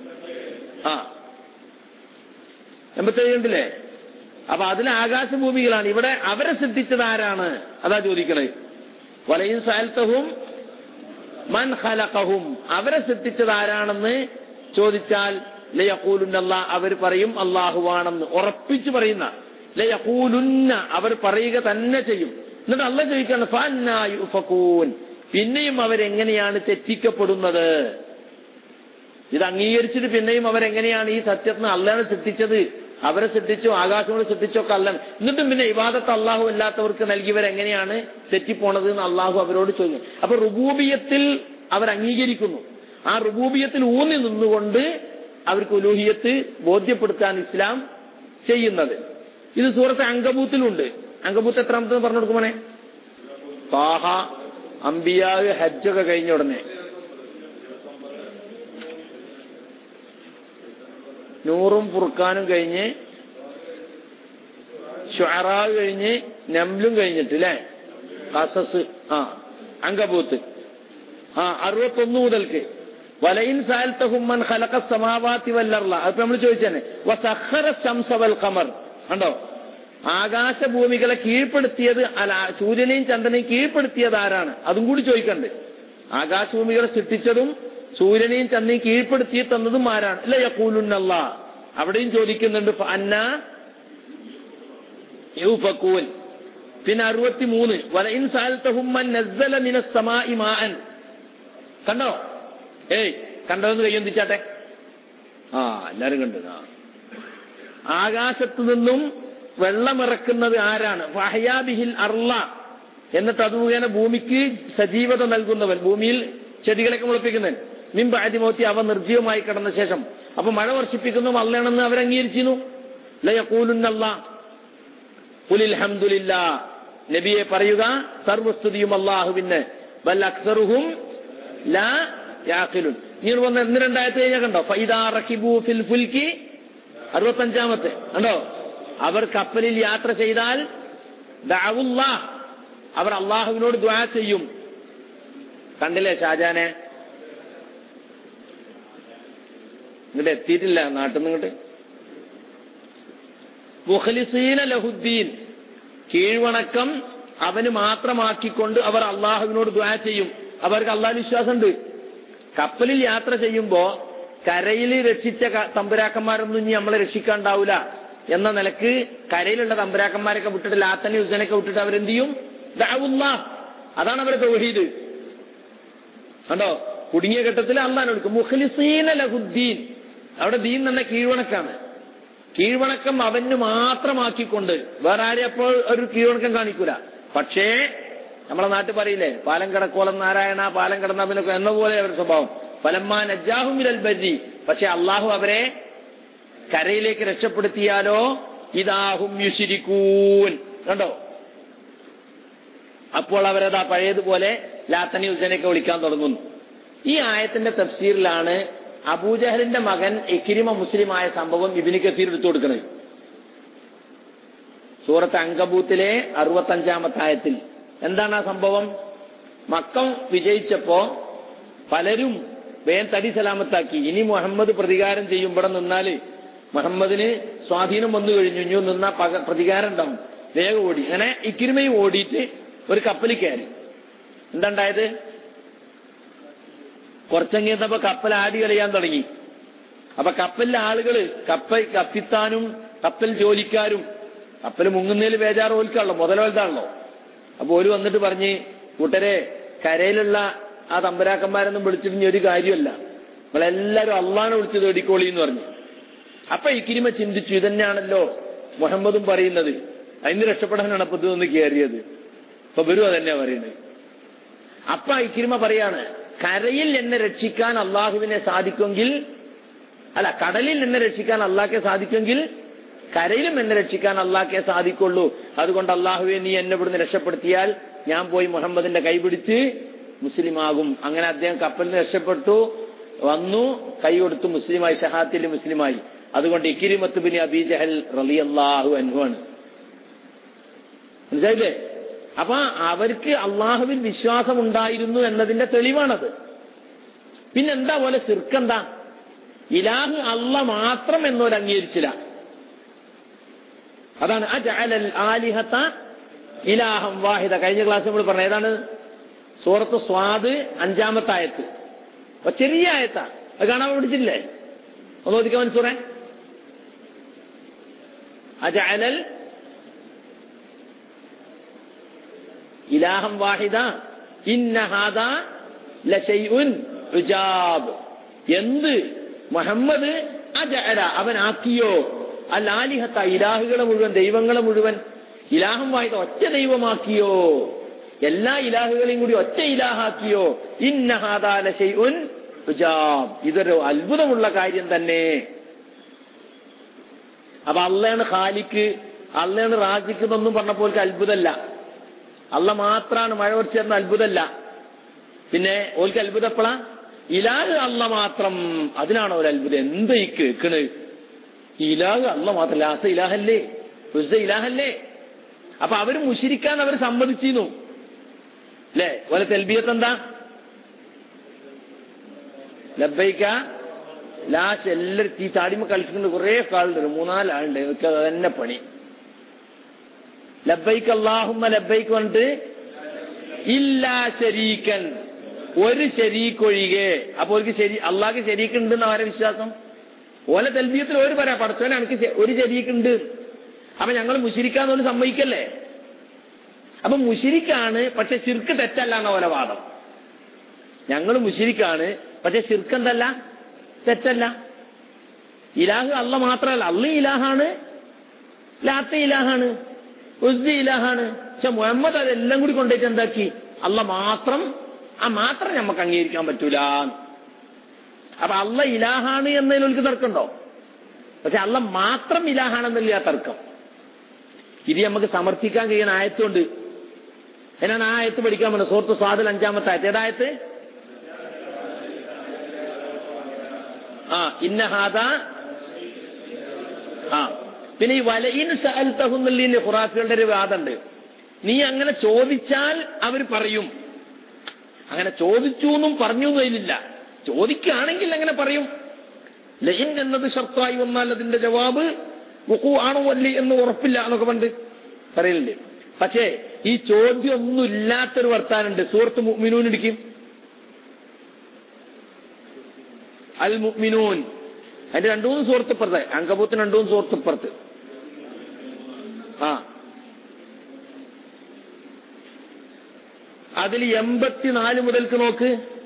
Speaker 1: 87 ഉണ്ടല്ലേ? അപ്പൊ അതിൽ ആകാശഭൂമികളാണ്. ഇവിടെ അവരെ സൃഷ്ടിച്ചത് ആരാണ്? അതാ ചോദിക്കണേ. വലയിൻ സഅൽതഹും മൻ ഖലഖഹും, അവരെ സൃഷ്ടിച്ചത് ആരാണെന്ന് ചോദിച്ചാൽ ലയഖൂലുന്ന അല്ലാഹ്, അവർ പറയും അല്ലാഹുവാണെന്ന് ഉറപ്പിച്ചു പറയുന്ന. ലയഖൂലുന്ന, അവർ പറയുക തന്നെ ചെയ്യും. എന്നിട്ട് അല്ലാഹ് ചോദിക്കാണ് ഫഅന്നാ യുഫകൂൻ, പിന്നെയും അവരെങ്ങനെയാണ് തെറ്റിക്കപ്പെടുന്നത്? ഇത് അംഗീകരിച്ചിട്ട് പിന്നെയും അവരെങ്ങനെയാണ് ഈ സത്യത്തിന് അല്ലാഹ് സൃഷ്ടിച്ചത്, അവരെ സൃഷ്ടിച്ചോ ആകാശങ്ങളെ സൃഷ്ടിച്ചൊക്കെ അല്ല, എന്നിട്ടും പിന്നെ ഇബാദത്ത് അല്ലാഹു അല്ലാത്തവർക്ക് നൽകിയവരെങ്ങനെയാണ് തെറ്റിപ്പോണത് എന്ന് അല്ലാഹു അവരോട് ചോദിക്കും. അപ്പൊ റുബൂബിയത്തിൽ അവർ അംഗീകരിക്കുന്നു. ആ റുബൂബിയത്തിൽ ഊന്നി നിന്നുകൊണ്ട് അവർക്ക് ഉലൂഹിയത്ത് ബോധ്യപ്പെടുത്താൻ ഇസ്ലാം ചെയ്യുന്നത്. ഇത് സൂറത്ത് അങ്കബൂത്തിലുണ്ട്. അങ്കബൂത്ത് എത്രാമത്തെ പറഞ്ഞു കൊടുക്കുമോനെ? താഹ, അംബിയാ, ഹജ്ജൊക്കെ കഴിഞ്ഞ ഉടനെ നൂറും ഫുർഖാനും കഴിഞ്ഞ്, ശുഅറാ കഴിഞ്ഞ്, നംലും കഴിഞ്ഞിട്ട് അല്ലേ? ഖസസ്, അങ്കബൂത്ത് 61 മുതൽക്ക് വലയിൻ സഅൽതഹും മൻ ഖലഖസ് സമാവാതി വൽ അർള, അപ്പൊ നമ്മൾ ചോദിച്ചേനെ വസഖറ ശംസ വൽ ഖമർ, കണ്ടോ? ആകാശഭൂമികളെ കീഴ്പ്പെടുത്തിയത് അല്ല, സൂര്യനെയും ചന്ദ്രനെയും കീഴ്പ്പെടുത്തിയത് ആരാണ്? അതും കൂടി ചോദിക്കണ്ട്. ആകാശഭൂമികളെ സൃഷ്ടിച്ചതും സൂര്യനെയും ചന്ദ്രനെയും കീഴ്പ്പെടുത്തി തന്നതും ആരാണ്? ഇല്ല യഖൂലുന്ന അല്ലാഹ്, അവിടെയും ചോദിക്കുന്നുണ്ട് ഫഅന്നാ യുഫകൂൻ. പിന്നെ 63 വലയിൻ സഅൽതഹും മൻ നസ്സല മിനസ് സമാഇ മാഅൻ, കണ്ടോ? കണ്ടോന്ന് കയ്യൊന്ന് തിരിച്ചാട്ടെ. എല്ലാരും കണ്ടു. ആകാശത്തു നിന്നും വെള്ളമിറക്കുന്നത് ആരാണ്? ഫഅഹ്യാ ബിഹിൽ അർള, എന്നിട്ട് അത് മുഖേന ഭൂമിക്ക് സജീവത നൽകുന്നവൻ, ഭൂമിയിൽ ചെടികളൊക്കെ മുളപ്പിക്കുന്നവൻ. മിൻ ബഅദി മൗതി, അവ നിർജീവമായി കിടന്ന ശേഷം. അപ്പൊ മഴ വർഷിപ്പിക്കുന്നതും അല്ലാഹുവാണെന്ന് അവർ അംഗീകരിച്ചിരുന്നു. ലയഖൂലുന്ന അല്ലാഹ് ഖുലിൽ ഹംദുലില്ലാഹ്, നബിയെ പറയുക സർവസ്തുതിയും അല്ലാഹുവിന്. ബൽ അക്സറുഹും ലാ യാഖിലുൻ. ഇനി വന്ന 2 കഴിഞ്ഞാൽ കണ്ടോ? ഫഇദാ റകിബു ഫിൽ ഫുൽകി 65 കണ്ടോ? അവർ കപ്പലിൽ യാത്ര ചെയ്താൽ ദഅവുല്ലാഹ്, അവർ അള്ളാഹുവിനോട് ദുആ ചെയ്യും. കണ്ടില്ലേ ഷാജാനെ? ഇങ്ങോട്ട് എത്തിയിട്ടില്ല, നാട്ടിൽ നിന്ന് ഇങ്ങോട്ട്. മുഖ്ലിസീന ലഹുദ്ദീൻ, കീഴ്വണക്കം അവന് മാത്രമാക്കിക്കൊണ്ട് അവർ അള്ളാഹുവിനോട് ദുആ ചെയ്യും. അവർക്ക് അള്ളാഹു വിശ്വാസമുണ്ട്. കപ്പലിൽ യാത്ര ചെയ്യുമ്പോ കരയിൽ രക്ഷിച്ച തമ്പുരാക്കന്മാരൊന്നും ഇനി നമ്മളെ രക്ഷിക്കാണ്ടാവൂല എന്ന നിലക്ക് കരയിലുള്ള തമ്പുരാക്കന്മാരൊക്കെ വിട്ടിട്ട് ലാത്തനെ ഉസനൊക്കെ വിട്ടിട്ട് അവരെന്ത് ചെയ്യും? ദഅവുല്ലാഹ്, അതാണ് അവരെ തൗഹീദ്. കണ്ടോ? കുടുങ്ങിയ ഘട്ടത്തിൽ അള്ളാഹ് വിളിക്കും. മുഖ്ലിസീന ലഹുദ്ദീൻ, അവിടെ ദീൻ തന്നെ കീഴ്വണക്കാണ്. കീഴ്വണക്കം അവന് മാത്രമാക്കിക്കൊണ്ട് വേറെ ആരെയും അപ്പോൾ ഒരു കീഴ്വണക്കം കാണിക്കൂല. പക്ഷേ നമ്മളെ നാട്ടിൽ പറയില്ലേ, പാലം കടക്കോലം നാരായണ, പാലം കടന്നവനൊക്കെ എന്ന പോലെ അവരുടെ സ്വഭാവം. ഫലമ്മാ നജ്ജാഹും മിനൽ ബർരി, പക്ഷെ അള്ളാഹു അവരെ കരയിലേക്ക് രക്ഷപ്പെടുത്തിയാലോ ഇദാഹും യുശ്രികൂൻ, കണ്ടോ? അപ്പോൾ അവരതാ പഴയതുപോലെ ലാത്തനി ഹുസൈനൊക്കെ വിളിക്കാൻ തുടങ്ങുന്നു. ഈ ആയത്തിന്റെ തഫ്സീറിലാണ് അബൂജഹലിന്റെ മകൻ ഇക്രിമ മുസ്ലിമായ സംഭവം ഇബ്നു കസീർ എടുത്തു കൊടുക്കുന്നത്. സൂറത്ത് അങ്കബൂത്തിലെ 65 ആയത്തിൽ എന്താണ് ആ സംഭവം? മക്കം വിജയിച്ചപ്പോ പലരും വേഗം തടി സലാമത്താക്കി. ഇനി മുഹമ്മദ് പ്രതികാരം ചെയ്യും, ഇവിടെ നിന്നാല് മുഹമ്മദിന് സ്വാധീനം വന്നു കഴിഞ്ഞു, ഇനി നിന്നാ പ്രതികാരം ഉണ്ടാവും, വേഗം ഓടി. അങ്ങനെ ഇക്രിമയും ഓടിയിട്ട് ഒരു കപ്പലിൽ കയറി. എന്താണ്ടായത്? കുറച്ചെങ്കിയപ്പോ കപ്പൽ ആടി കളിയാൻ തുടങ്ങി. അപ്പൊ കപ്പലിലെ ആളുകള്, കപ്പിത്താനും കപ്പൽ ജോലിക്കാരും, കപ്പൽ മുങ്ങുന്നതിൽ ബേജാറ് ഓൽക്കാണല്ലോ, മുതലോൽത്താണല്ലോ. അപ്പൊ ഓര് വന്നിട്ട് പറഞ്ഞ്, കൂട്ടരെ കരയിലുള്ള ആ തമ്പുരാക്കന്മാരൊന്നും വിളിച്ചിട്ട് ഒരു കാര്യമല്ല, നമ്മളെല്ലാരും അള്ളാനെ വിളിച്ച് തേടിക്കോളി എന്ന് പറഞ്ഞു. അപ്പൊ ഇക്രിമ ചിന്തിച്ചു, ഇതന്നെയാണല്ലോ മുഹമ്മദും പറയുന്നത്, അതിന് രക്ഷപ്പെടാനാണ് അപ്പൊ ഇതൊന്ന് കയറിയത്. അപ്പൊ വരും അതന്നെയാ പറയുന്നത്. അപ്പൊ ഇക്രിമ പറയാണ്, കരയിൽ എന്നെ രക്ഷിക്കാൻ അള്ളാഹുവിനെ സാധിക്കുമെങ്കിൽ, അല്ല കടലിൽ എന്നെ രക്ഷിക്കാൻ അള്ളാഹ്ക്കെ സാധിക്കുമെങ്കിൽ കരയിലും എന്നെ രക്ഷിക്കാൻ അള്ളാഹ്ക്കെ സാധിക്കുള്ളൂ. അതുകൊണ്ട് അള്ളാഹുവെ നീ എന്നെ ഇവിടുന്ന് രക്ഷപ്പെടുത്തിയാൽ ഞാൻ പോയി മുഹമ്മദിന്റെ കൈപിടിച്ച് മുസ്ലിമാകും. അങ്ങനെ അദ്ദേഹം കപ്പലിൽ നിന്ന് രക്ഷപ്പെട്ടു വന്നു, കൈ കൊടുത്തു മുസ്ലിമായി, ഷഹാത്തിൽ മുസ്ലിമായി. അതുകൊണ്ട് ഇക്രിമത്ത് ബിൻ അബീ ജഹൽ റളിയല്ലാഹു അൻഹു ആണ്. മനസ്സിലായില്ലേ? അപ്പൊ അവർക്ക് അള്ളാഹുവിൽ വിശ്വാസം ഉണ്ടായിരുന്നു എന്നതിന്റെ തെളിവാണത്. പിന്നെന്താ പോലെ ശിർക്കെന്താ? ഇലാഹ് അള്ള മാത്രം എന്നോര് അംഗീകരിച്ചില്ല. അതാണ് അജഅലൽ ആലിഹത ഇലാഹം വാഹിദ. കഴിഞ്ഞ ക്ലാസ് നമ്മൾ പറഞ്ഞ ഏതാണ്? സൂറത്ത് സ്വാദ് 5-ാമത്തെ ആയത്ത്. ചെറിയ ആയത്താ, അത് കാണാൻ പഠിച്ചില്ലേ? ഒന്ന് ഓദിക്കാൻ മനസ്സൂറേ. അജഅലൽ ഇലാഹം വാഹിദ ഇന്ന ഹാദാ ലശൈഉൻ ഉജാബ്. എന്ത് മുഹമ്മദ് അജഅല അവൻ ആക്കിയോ അൽ ആലിഹത്ത ഇലാഹുകളെ മുഴുവൻ, ദൈവങ്ങളെ മുഴുവൻ ഇലാഹം വാഹിദ ഒറ്റ ദൈവമാക്കിയോ, എല്ലാ ഇലാഹുകളെയും കൂടി ഒറ്റ ഇലാഹാക്കിയോ. ഇന്ന ഹാദാ ലശൈഉൻ ഉജാബ്. ഇതൊരു അത്ഭുതമുള്ള കാര്യം തന്നെ. അപ്പൊ അള്ളയാണ് ഖാലിക്ക്, അള്ളയാണ് റാസിക്ക് എന്നൊന്നും പറഞ്ഞപ്പോൾ അത്ഭുതമല്ല. അള്ള മാത്രാണ് മഴ പൊടിച്ചേർന്ന അത്ഭുതമല്ല. പിന്നെ ഓൽക്ക് അത്ഭുതപ്പെടാ ഇലാഹ് അള്ള മാത്രം, അതിനാണ് ഒരു അത്ഭുതം. എന്താ ഈ കേൾക്കണ്? ഇലാഹ് അള്ള മാത്രം, ലാത്ത ഇലാഹല്ലേ, ഉസ്സ ഇലാഹല്ലേ? അപ്പൊ അവര് മുശ്രിക്കാൻ അവർ സമ്മതിച്ചിരുന്നു അല്ലേ? ഓലെ തൽബിയത്ത് എന്താ? ലബ്ബൈക ലാശ്. എല്ലാരും ഈ താടിമ കളിച്ചിട്ടുണ്ട്, കുറെ ആളുണ്ട്, 3-4 ആളുണ്ട്, ഒക്കെ തന്നെ പണി. ലബ്ബൈക അല്ലാഹുമ്മ ലബ്ബൈക പറഞ്ഞിട്ട് ഇല്ലാ ശരീക്കൻ, ഒരു ശരീക്ക് ഒഴികെ. അപ്പൊ അവർക്ക് അള്ളാഹ്ക്ക് ശരീക്ക് ഉണ്ടെന്ന് അവരെ വിശ്വാസം. ഓലെ തൽബിയത്തിൽ ഒരു പറയാം, പടച്ചോനെ എനിക്ക് ഒരു ശരീക്ക് ഉണ്ട്. അപ്പൊ ഞങ്ങൾ മുശ്രിക്കാന്ന് സമ്മതിക്കല്ലേ? അപ്പൊ മുശ്രിക്കാണ്, പക്ഷെ ശിർക്ക് തെറ്റല്ല എന്ന പോലെ വാദം. ഞങ്ങൾ മുശ്രിക്കാണ്, പക്ഷെ ശിർക്ക് എന്തല്ല, തെറ്റല്ല. ഇലാഹ് അള്ള മാത്രമല്ല, അള്ള ഇലാഹാണ്, ലാത്ത ഇലാഹാണ്, ഉസ്സ ഇലാഹാണ്. പക്ഷെ മുഹമ്മദ് അതെല്ലാം കൂടി കൊണ്ടുപോയിട്ട് എന്താക്കി? അള്ള മാത്രം, ആ മാത്രം നമുക്ക് അംഗീകരിക്കാൻ പറ്റൂല. അപ്പൊ അള്ള ഇലാഹാണ് എന്നതിലേക്ക് തർക്കമുണ്ടോ? പക്ഷെ അള്ള മാത്രം ഇലാഹാണെന്നല്ല ആ തർക്കം. ഇത് നമുക്ക് സമർത്ഥിക്കാൻ കഴിയുന്ന ആയത്തുണ്ട്. എന്നാണ് ആ ആയത്ത് പഠിക്കാൻ പറ്റുന്നത്? സൂറത്ത് സ്വാദിൽ 5-ാമത്തെ ആയത്ത്. ഏതായത്ത്? ഇന്ന ഹാദാ. പിന്നെ ഈ വലയിൻ സഅൽതഹുന്നല്ലിന്റെ ഖുറാഫികളുടെ ഒരു വാദമുണ്ട്. നീ അങ്ങനെ ചോദിച്ചാൽ അവർ പറയും. അങ്ങനെ ചോദിച്ചു എന്നും പറഞ്ഞു എന്നതിലില്ല. ചോദിക്കുകയാണെങ്കിൽ അങ്ങനെ പറയും. ലയിൻ എന്നത് ഷർത്തായി വന്നാൽ അതിന്റെ ജവാബ് വുഖൂ ആണോ അല്ലേ എന്ന് ഉറപ്പില്ല എന്നൊക്കെ പണ്ട് പറയലുണ്ട്. പക്ഷേ ഈ ചോദ്യം ഒന്നും ഇല്ലാത്തൊരു വർത്താനുണ്ട്. സൂറത്ത് മുഅ്മിനൂൻ ഇടിക്കും. അൽ മുഅ്മിനൂൻ അതിന്റെ 2-3 സൂറത്ത് ഇപ്പുറത്ത്, അങ്കബൂത്തിന് 2-3 സൂറത്ത് ഇപ്പുറത്ത്. അതിൽ 84 മുതൽക്ക് നോക്ക്.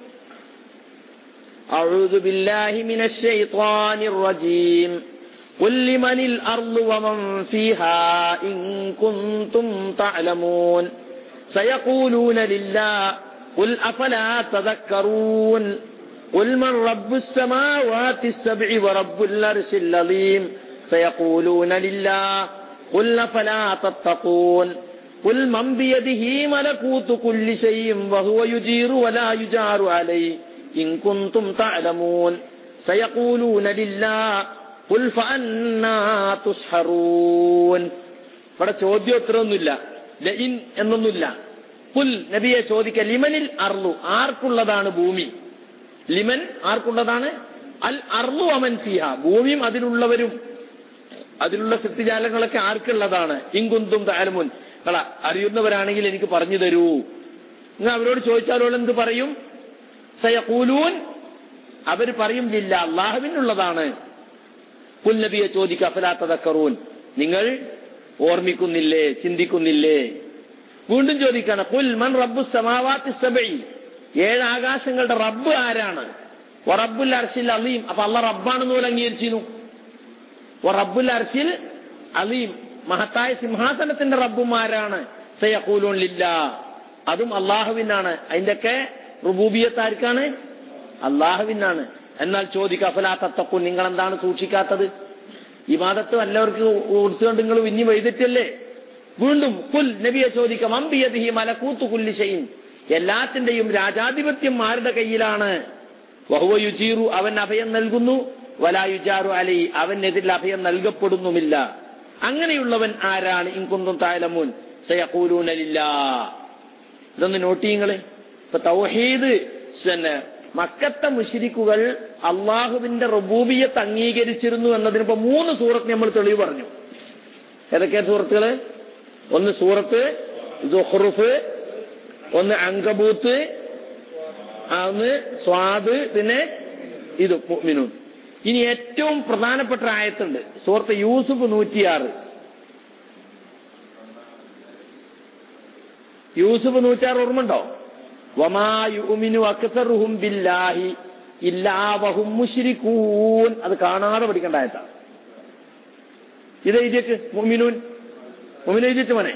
Speaker 1: അഊദു ബില്ലാഹി മിനശ് ശൈത്വാനിർ റജീം ഖുൽ ലിമനിൽ അർളു വമൻ ഫീഹാ ഇൻ കുൻതും തഅലമൂൻ സയഖൂലൂന ലില്ലാഹി ഖുൽ അഫലാ തദക്കറൂൻ ഖുൽ മൻ റബ്ബുസ് സമാവാതി السبع വറബ്ബുൽ അർശിൽ അളീം സയഖൂലൂന ലില്ലാഹി ഖുൽ അഫലാ തത്തഖൂൻ ഖുൽ മൻ ബിയദിഹി മലകൂതു കുല്ലി ശൈഇൻ വഹുവ യുജീറു വലാ യുജാറു അലൈഹി ഇൻ കുൻതും തഅലമൂൻ സയഖൂലൂന ലില്ലാഹി ഖുൽ ഫഅന്നാ തുസ്ഹറൂൻ. ഇവിടെ ചോദ്യോത്തരമൊന്നുമില്ല, ലഇൻ എന്നൊന്നുമില്ല. ഖുൽ നബിയെ ചോദിക്ക, ലിമനിൽ അർളു ആർക്കുള്ളതാണ് ഭൂമി? ലിമൻ ആർക്കുള്ളതാണ്? അൽ അർളു വമൻ ഫീഹാ ഭൂമിയും അതിലുള്ളവരും അതിലുള്ള സൃഷ്ടിജാലങ്ങളൊക്കെ ആർക്കുള്ളതാണ്? ഇൻ കുൻതും തഅലമൂൻ അറിയുന്നവരാണെങ്കിൽ എനിക്ക് പറഞ്ഞു തരൂ. നിങ്ങൾ അവരോട് ചോദിച്ചാലോൾ എന്ത് പറയും? സയഖൂലൂൻ അവർ പറയും ലില്ല അല്ലാഹുവിനുള്ളതാണ്. ഖുൽ നബിയെ ചോദിക്ക, അഫലാ തദക്കറൂൻ നിങ്ങൾ ഓർമ്മിക്കുന്നില്ലേ, ചിന്തിക്കുന്നില്ലേ? വീണ്ടും ചോദിക്കാണ്, ഖുൽ മൻ റബ്ബുസ് സമാവാതി السبع 7 ആകാശങ്ങളുടെ റബ്ബ് ആരാണ്? വറബ്ബുൽ അർശിൽ അളീം അപ്പൊ അല്ലാഹ് റബ്ബാണെന്ന് പോലും അംഗീകരിച്ചിരുന്നു. വറബ്ബുൽ അർശിൽ അളീം മഹത്തായ സിംഹാസനത്തിന്റെ റബ്ബുമാരാണ്? സയഖൂലൂൻ ലില്ലാഹ് അതും അല്ലാഹുവിനാണ്. അതിന്റെയൊക്കെ റുബൂബിയത്ത് ആർക്കാണ്? അല്ലാഹുവിനാണ്. എന്നാൽ ചോദിക്ക, അഫലാ തത്തഖൂൻ നിങ്ങൾ എന്താണ് സൂക്ഷിക്കാത്തത്? ഇബാദത്ത് എല്ലാവർക്ക് കൊടുത്തുകൊണ്ട് നിങ്ങൾ ഇനി വൈദറ്റല്ലേ? വീണ്ടും ഖുൽ നബിയെ ചോദിക്ക, മൻ ബിയദിഹി മലകൂതു കുല്ലി ശൈഇൻ എല്ലാത്തിന്റെയും രാജാധിപത്യം ആരുടെ കയ്യിലാണ്? വഹുവ യുജീറു അവൻ അഭയം നൽകുന്നു, വലാ യുജാറു അലൈഹി, അവനെതിരിൽ അഭയം നൽകപ്പെടുന്നുമില്ല. അങ്ങനെയുള്ളവൻ ആരാണ്? ഇൻ കുന്തും തഅലമൂൻ സയഖൂലൂന ലില്ലാഹ്. ഇതൊന്ന് നോട്ട് ചെയ്യുങ്ങള്. ഇപ്പൊ തൗഹീദ് മക്കത്തെ മുശ്രിക്കുകൾ അള്ളാഹുവിന്റെ റുബൂബിയ്യത്ത് അംഗീകരിച്ചിരുന്നു എന്നതിനിപ്പോ 3 സൂറത്ത് നമ്മൾ തെളിവ് പറഞ്ഞു. ഏതൊക്കെയാ സൂറത്തുകള്? ഒന്ന് സൂറത്ത് സുഖ്റുഫ്, ഒന്ന് അങ്കബൂത്ത്, ഒന്ന് സ്വാദ്, പിന്നെ ഇത് മുഅ്മിനൂൻ. ഇനി ഏറ്റവും പ്രധാനപ്പെട്ട ആയത്തുണ്ട്, സൂറത്ത് യൂസുഫ് 106. യൂസുഫ് 106 ഓർമ്മണ്ടോ? വമാ യുഅ്മിനു അക്സറുഹും ബില്ലാഹി ഇല്ലാ വഹും മുശ്രികൂൻ. അത് കാണാതെ പഠിക്കേണ്ട ആയത്താണ്. ഇത് എഴുതിയേക്ക് മുഅ്മിനൂൻ. മുഅ്മിനൂൻ എഴുതിച്ചു മോനെ.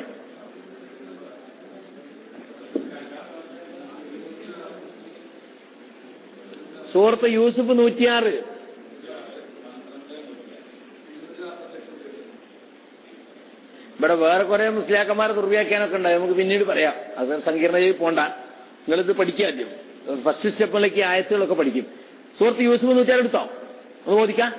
Speaker 1: സൂറത്ത് യൂസുഫ് 106. ഇവിടെ വേറെ കുറെ മുസ്ലിയാക്കന്മാരെ ദുർവ്യാഖ്യാനമൊക്കെ ഉണ്ടായി, നമുക്ക് പിന്നീട് പറയാം. അത് സങ്കീർണതയിൽ പോണ്ട. നിങ്ങളിത് പഠിക്കുക ആദ്യം. ഫസ്റ്റ് സ്റ്റെപ്പിലേക്ക് ആയത്തുകളൊക്കെ പഠിക്കും. സൂറത്ത് യൂസുഫ് 106 എടുത്തോ, അത് ബോധിക്കാം.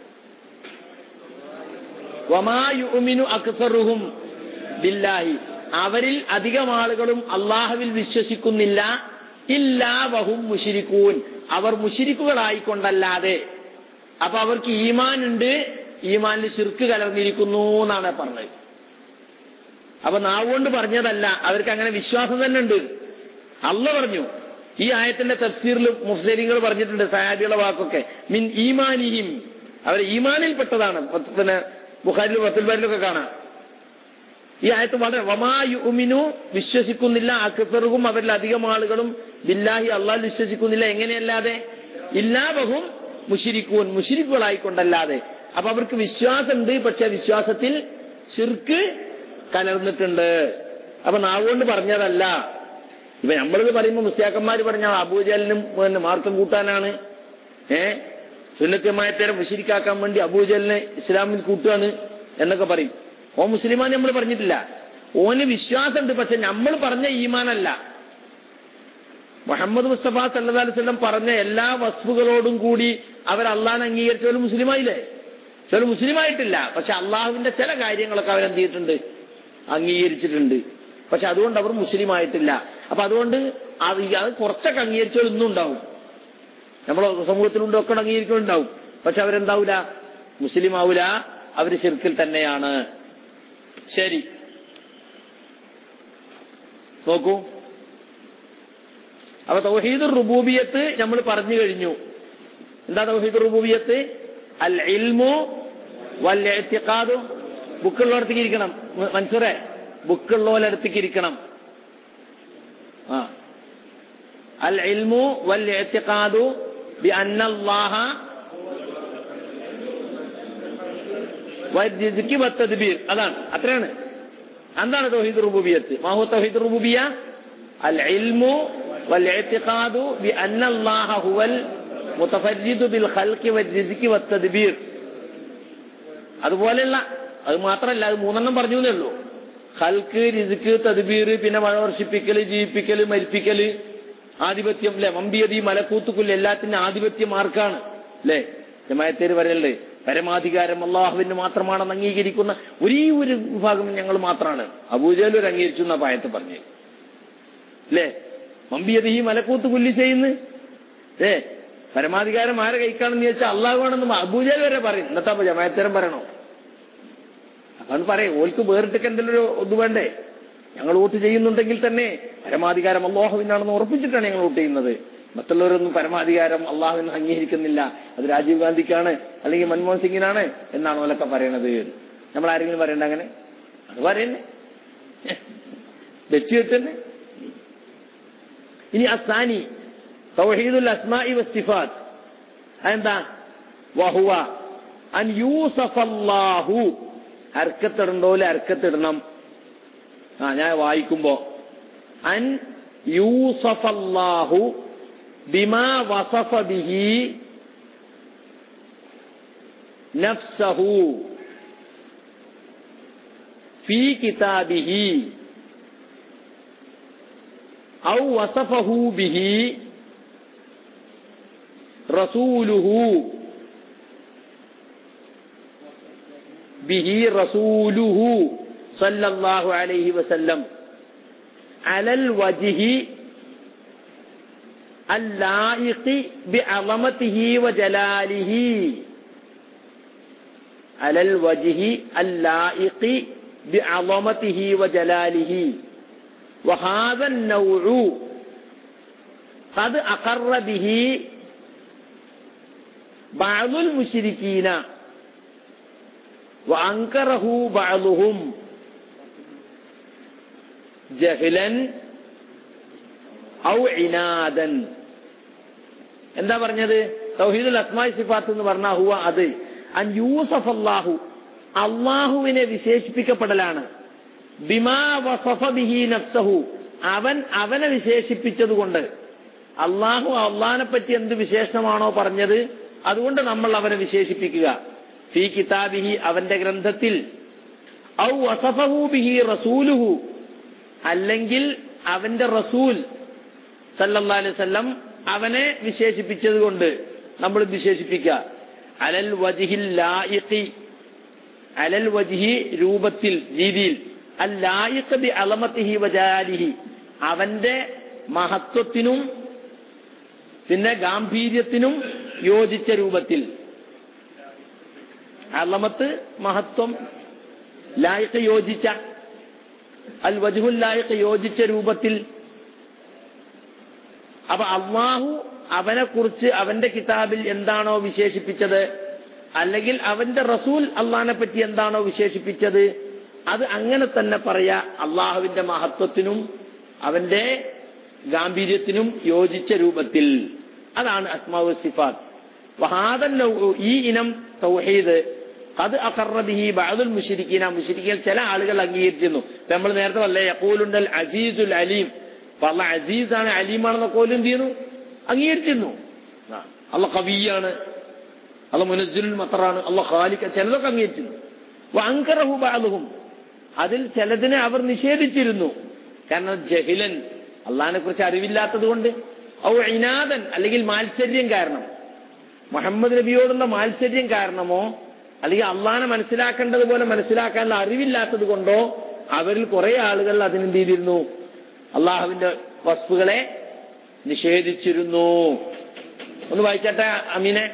Speaker 1: വമാ യുഅ്മിനു അക്സറുഹും ബില്ലാഹി, അവരിൽ അധികം ആളുകളും അള്ളാഹുവിൽ വിശ്വസിക്കുന്നില്ല. ഇല്ലാ വഹും മുശ്രികൂൻ, അവർ മുശ്രിക്കുകളായിക്കൊണ്ടല്ലാതെ. അപ്പൊ അവർക്ക് ഈമാൻ ഉണ്ട്, ഈമാനിൽ ശിർക്ക് കലർന്നിരിക്കുന്നു എന്നാണ് പറഞ്ഞത്. അപ്പൊ നാവുകൊണ്ട് പറഞ്ഞതല്ല, അവർക്ക് അങ്ങനെ വിശ്വാസം തന്നെ ഉണ്ട്. അള്ളാഹ് പറഞ്ഞു. ഈ ആയത്തിന്റെ തഫ്സീറിൽ മുഫ്സിരീങ്ങൾ പറഞ്ഞിട്ടുണ്ട്, സഹാബികളുടെ വാക്കൊക്കെ. മിൻ ഈമാനിഹിം, അവർ ഈമാനിൽപ്പെട്ടതാണ്. പിന്നെ ബുഖാരിലും ഫത്തുൽ ബാരിലൊക്കെ കാണാം. ഈ ആയത്ത് വളരെ വമാ യുഅ്മിനു വിശ്വസിക്കുന്നില്ല, അക്സറുഹും അവരിൽ അധികം ആളുകളും ബില്ലാഹി അള്ളാഹ് വിശ്വസിക്കുന്നില്ല. എങ്ങനെയല്ലാതെ? ഇല്ലാ വഹും മുശ്രികൂൻ, മുശ്രിക്കുകളായിക്കൊണ്ടല്ലാതെ. അപ്പൊ അവർക്ക് വിശ്വാസമുണ്ട്, പക്ഷെ വിശ്വാസത്തിൽ ശിർക്ക് കലർന്നിട്ടുണ്ട്. അപ്പൊ നാവുകൊണ്ട് പറഞ്ഞതല്ല. ഇപ്പൊ നമ്മളിത് പറയുമ്പോൾ മുസ്ലിയാക്കന്മാർ പറഞ്ഞ അബൂജഹലിനും മാർക്കം കൂട്ടാനാണ്, സുന്നത്യമായത്തേരെ മുശ്രിക്കാക്കാൻ വേണ്ടി അബൂജഹലിനെ ഇസ്ലാമിൽ കൂട്ടുകയാണ് എന്നൊക്കെ പറയും. ഓ മുസ്ലിമാൻ നമ്മൾ പറഞ്ഞിട്ടില്ല. ഓന് വിശ്വാസമുണ്ട്, പക്ഷെ നമ്മൾ പറഞ്ഞ ഈമാനല്ല. മുഹമ്മദ് മുസ്തഫ സല്ലല്ലാഹു അലൈഹി വസല്ലം പറഞ്ഞ എല്ലാ വസ്ഫുകളോടും കൂടി അവർ അള്ളാഹിനെ അംഗീകരിച്ചവരും മുസ്ലിമായില്ലേ? ചില മുസ്ലിമായിട്ടില്ല, പക്ഷെ അള്ളാഹുവിന്റെ ചില കാര്യങ്ങളൊക്കെ അവരെന്ത് ചെയ്തിട്ടുണ്ട്? അംഗീകരിച്ചിട്ടുണ്ട്. പക്ഷെ അതുകൊണ്ട് അവർ മുസ്ലിമായിട്ടില്ല. അപ്പൊ അതുകൊണ്ട് അത് കുറച്ചൊക്കെ അംഗീകരിച്ചവർ ഇന്നും ഉണ്ടാവും. നമ്മളെ സമൂഹത്തിലുണ്ടൊക്കെ അംഗീകരിക്കുന്നുണ്ടാവും. പക്ഷെ അവരെന്താവൂല? മുസ്ലിം ആവൂല, അവര് ശിർക്കിൽ തന്നെയാണ്. ശരി, നോക്കൂ. അപ്പൊ തൗഹീദുർ റുബൂബിയത്ത് നമ്മൾ പറഞ്ഞു കഴിഞ്ഞു. എന്താ തൗഹീദുർ റുബൂബിയത്ത്? അൽ ഇൽമു വൽ ഇഅ്തിഖാദു. ബുക്കുള്ളവർക്ക് ഇരിക്കണം മൻസൂറെ, ബുക്കുള്ളവരടുത്തേക്ക് ഇരിക്കണം. അൽ ഇൽമു വൽ ഇഅ്തിഖാദു ബി അന്നല്ലാഹ വദ്ദിസ്കി വത്തദ്ബീർ. അതാണ്, അത്രയാണ്. എന്താണ് തൗഹീദുർ റുബൂബിയത്ത്? മാ ഹുവ തൗഹീദുർ റുബൂബിയ്യ? അൽ ഇൽമു വൽ ഇഅ്തിഖാദു ബി അന്നല്ലാഹ ഹുവൽ മുതഫർരിദു ബിൽ ഖൽഖി വദ്ദിസ്കി വത്തദ്ബീർ. അതുപോലെയുള്ള, അത് മാത്രമല്ല, അത് 3 പറഞ്ഞു എന്നേ ഉള്ളൂ. ഖൽഖ്, റിസ്ക്, തദ്ബീർ, പിന്നെ മഴ വർഷിപ്പിക്കല്, ജീവിപ്പിക്കല്, മരിപ്പിക്കല്, ആധിപത്യം. അല്ലെ, മമ്പിയതി മലക്കൂത്തുക്കുൽ, എല്ലാത്തിന്റെ ആധിപത്യം ആർക്കാണ്? അല്ലെ, ജമാഅത്തേര് പറയല്ലേ, പരമാധികാരം അള്ളാഹുവിന് മാത്രമാണെന്ന് അംഗീകരിക്കുന്ന ഒരേ ഒരു വിഭാഗം ഞങ്ങൾ മാത്രമാണ്. അബൂജഹൽ ഒരു അംഗീകരിച്ചു എന്നാ പായത്ത് പറഞ്ഞു. അല്ലേ, മമ്പിയതി മലക്കൂത്ത് കുല്ലി ചെയ്യുന്നു. പരമാധികാരം ആരെ കൈക്കാണെന്ന് ചോദിച്ചാൽ അള്ളാഹുവാണെന്ന് അബൂജഹൽ വരെ പറയും. എന്നിട്ടാ ജമാഅത്തേരം പറയണോ? അതാണ് പറയും. ഓൽക്ക് വേറിട്ടൊക്കെ എന്തെങ്കിലും ഇത് വേണ്ടേ? ഞങ്ങൾ വോട്ട് ചെയ്യുന്നുണ്ടെങ്കിൽ തന്നെ പരമാധികാരം അള്ളാഹുവിനാണെന്ന് ഉറപ്പിച്ചിട്ടാണ് ഞങ്ങൾ വോട്ട് ചെയ്യുന്നത്. മറ്റുള്ളവരൊന്നും പരമാധികാരം അള്ളാഹുവിനെ അംഗീകരിക്കുന്നില്ല, അത് രാജീവ് ഗാന്ധിക്കാണ് അല്ലെങ്കിൽ മൻമോഹൻ സിംഗിനാണ് എന്നാണ് ഓലൊക്കെ പറയണത്. നമ്മൾ ആരെങ്കിലും പറയണ്ട അങ്ങനെ? അത് പറയുന്നേ വെച്ച് കിട്ടുന്നേ. ഇനി അസ്സാനി തൗഹീദുൽ അസ്മാഇ വസ്സിഫാത്ത്. അതെന്താ? വഹുവ അൻ യൂസഫല്ലാഹു. ഹർക്കത്തിടണ്ടോലെ ഹർക്കത്തിടണം. ഞാൻ വായിക്കുമ്പോ അൻ യൂസഫല്ലാഹു ബിമാ വസഫ ബിഹി നഫ്സഹു ഫീ കിതാബിഹി ഔ വസഫഹു ബിഹി റസൂലുഹു ബിഹി റസൂലുഹു സല്ലല്ലാഹു അലൈഹി വസല്ലം അലൽ വജ്ഹി അല്ലായിഖി ബിഅളമതിഹി വജലാലിഹി അലൽ വജ്ഹി അല്ലായിഖി ബിഅളമതിഹി വജലാലിഹി വഹാദാ النوع قد أقر به بعض المشركين وأنكره بعضهم جهلا أو عنادا. എന്താ പറഞ്ഞത്? തൗഹീദുൽ അസ്മാഇ സിഫാത്ത് എന്ന് പറഞ്ഞാൽ ഹുവ അത് അൻ യൂസഫ് അല്ലാഹു, അള്ളാഹുവിനെ വിശേഷിപ്പിക്കപ്പെടലാണ്, ബിമാ വസഫ ബിഹി നഫ്സഹു, അവനെ വിശേഷിപ്പിച്ചതുകൊണ്ട്. അള്ളാഹു അള്ളാഹിനെ പറ്റി എന്ത് വിശേഷണമാണോ പറഞ്ഞത് അതുകൊണ്ട് നമ്മൾ അവനെ വിശേഷിപ്പിക്കുക. ഫീ കിതാബിഹി, അവന്റെ ഗ്രന്ഥത്തിൽ, ഔ വസഫഹു ബിഹി റസൂലുഹു, അല്ലെങ്കിൽ അവന്റെ റസൂൽ സല്ലല്ലാഹു അലൈഹി വസല്ലം അവനെ വിശേഷിപ്പിച്ചതുകൊണ്ട് നമ്മൾ വിശേഷിപ്പിക്കുക. അലൽ വജ്ഹിൽ ലായിഖി, അലൽ വജ്ഹി രൂപത്തിൽ, രീതിയിൽ, അൽ ലായിഖ് ബി അളമതിഹി വജലാലിഹി, അവന്റെ മഹത്വത്തിനും പിന്നെ ഗാംഭീര്യത്തിനും യോജിച്ച രൂപത്തിൽ. അളമത്ത് മഹത്വം, ലായിഖ് യോജിച്ച, അൽ വജ്ഹുൽ ലായിഖ് യോജിച്ച രൂപത്തിൽ. അപ്പൊ അല്ലാഹു അവനെ കുറിച്ച് അവന്റെ കിതാബിൽ എന്താണോ വിശേഷിപ്പിച്ചത്, അല്ലെങ്കിൽ അവന്റെ റസൂൽ അള്ളാഹിനെ പറ്റി എന്താണോ വിശേഷിപ്പിച്ചത്, അത് അങ്ങനെ തന്നെ പറയാ. അള്ളാഹുവിന്റെ മഹത്വത്തിനും അവന്റെ ഗാംഭീര്യത്തിനും യോജിച്ച രൂപത്തിൽ. അതാണ് അസ്മാഉ സിഫാത്ത്. വഹാദൻ നൗഉ, ഈ ഇനം തൗഹീദ്, ഖദ് അഖറ ബിഹി ബഅദുൽ മുശ്രിക്കീന, മുശ്രിക്കീൻ ചില ആളുകൾ അംഗീകരിച്ചിരുന്നു. നമ്മൾ നേരത്തെ വല്ലേ യഖൂലുൽ അസീസുൽ അലീം, അല്ലാഹ് അസീസാണ് അലീമാണെന്നൊക്കെ പോലും എന്ത് ചെയ്യുന്നു? അംഗീകരിച്ചിരുന്നു. അല്ലാഹ് ഖവിയാണ്, അല്ലാഹ് മുനസ്സിലുൽ മത്തറാണ്, അല്ലാഹ് ഖാലിഖ്, ചിലതൊക്കെ അംഗീകരിച്ചിരുന്നു. വഅൻകറഹു ബഅദുഹും, അതിൽ ചിലതിനെ അവർ നിഷേധിച്ചിരുന്നു. കാരണം ജഹിലൻ, അള്ളാഹിനെ കുറിച്ച് അറിവില്ലാത്തത് കൊണ്ട്, ഔ ഇനാദൻ, അല്ലെങ്കിൽ മാത്സര്യം കാരണം, മുഹമ്മദ് നബിയോടുള്ള മാത്സര്യം കാരണമോ, അല്ലെങ്കിൽ അള്ളാഹിനെ മനസ്സിലാക്കേണ്ടതുപോലെ മനസ്സിലാക്കാനുള്ള അറിവില്ലാത്തത് കൊണ്ടോ അവരിൽ കുറെ ആളുകൾ അതിനെന്ത് ചെയ്തിരുന്നു? അള്ളാഹുവിന്റെ വസ്തുക്കളെ നിഷേധിച്ചിരുന്നു. ഒന്ന് വായിച്ചാട്ടെ അമീനെ.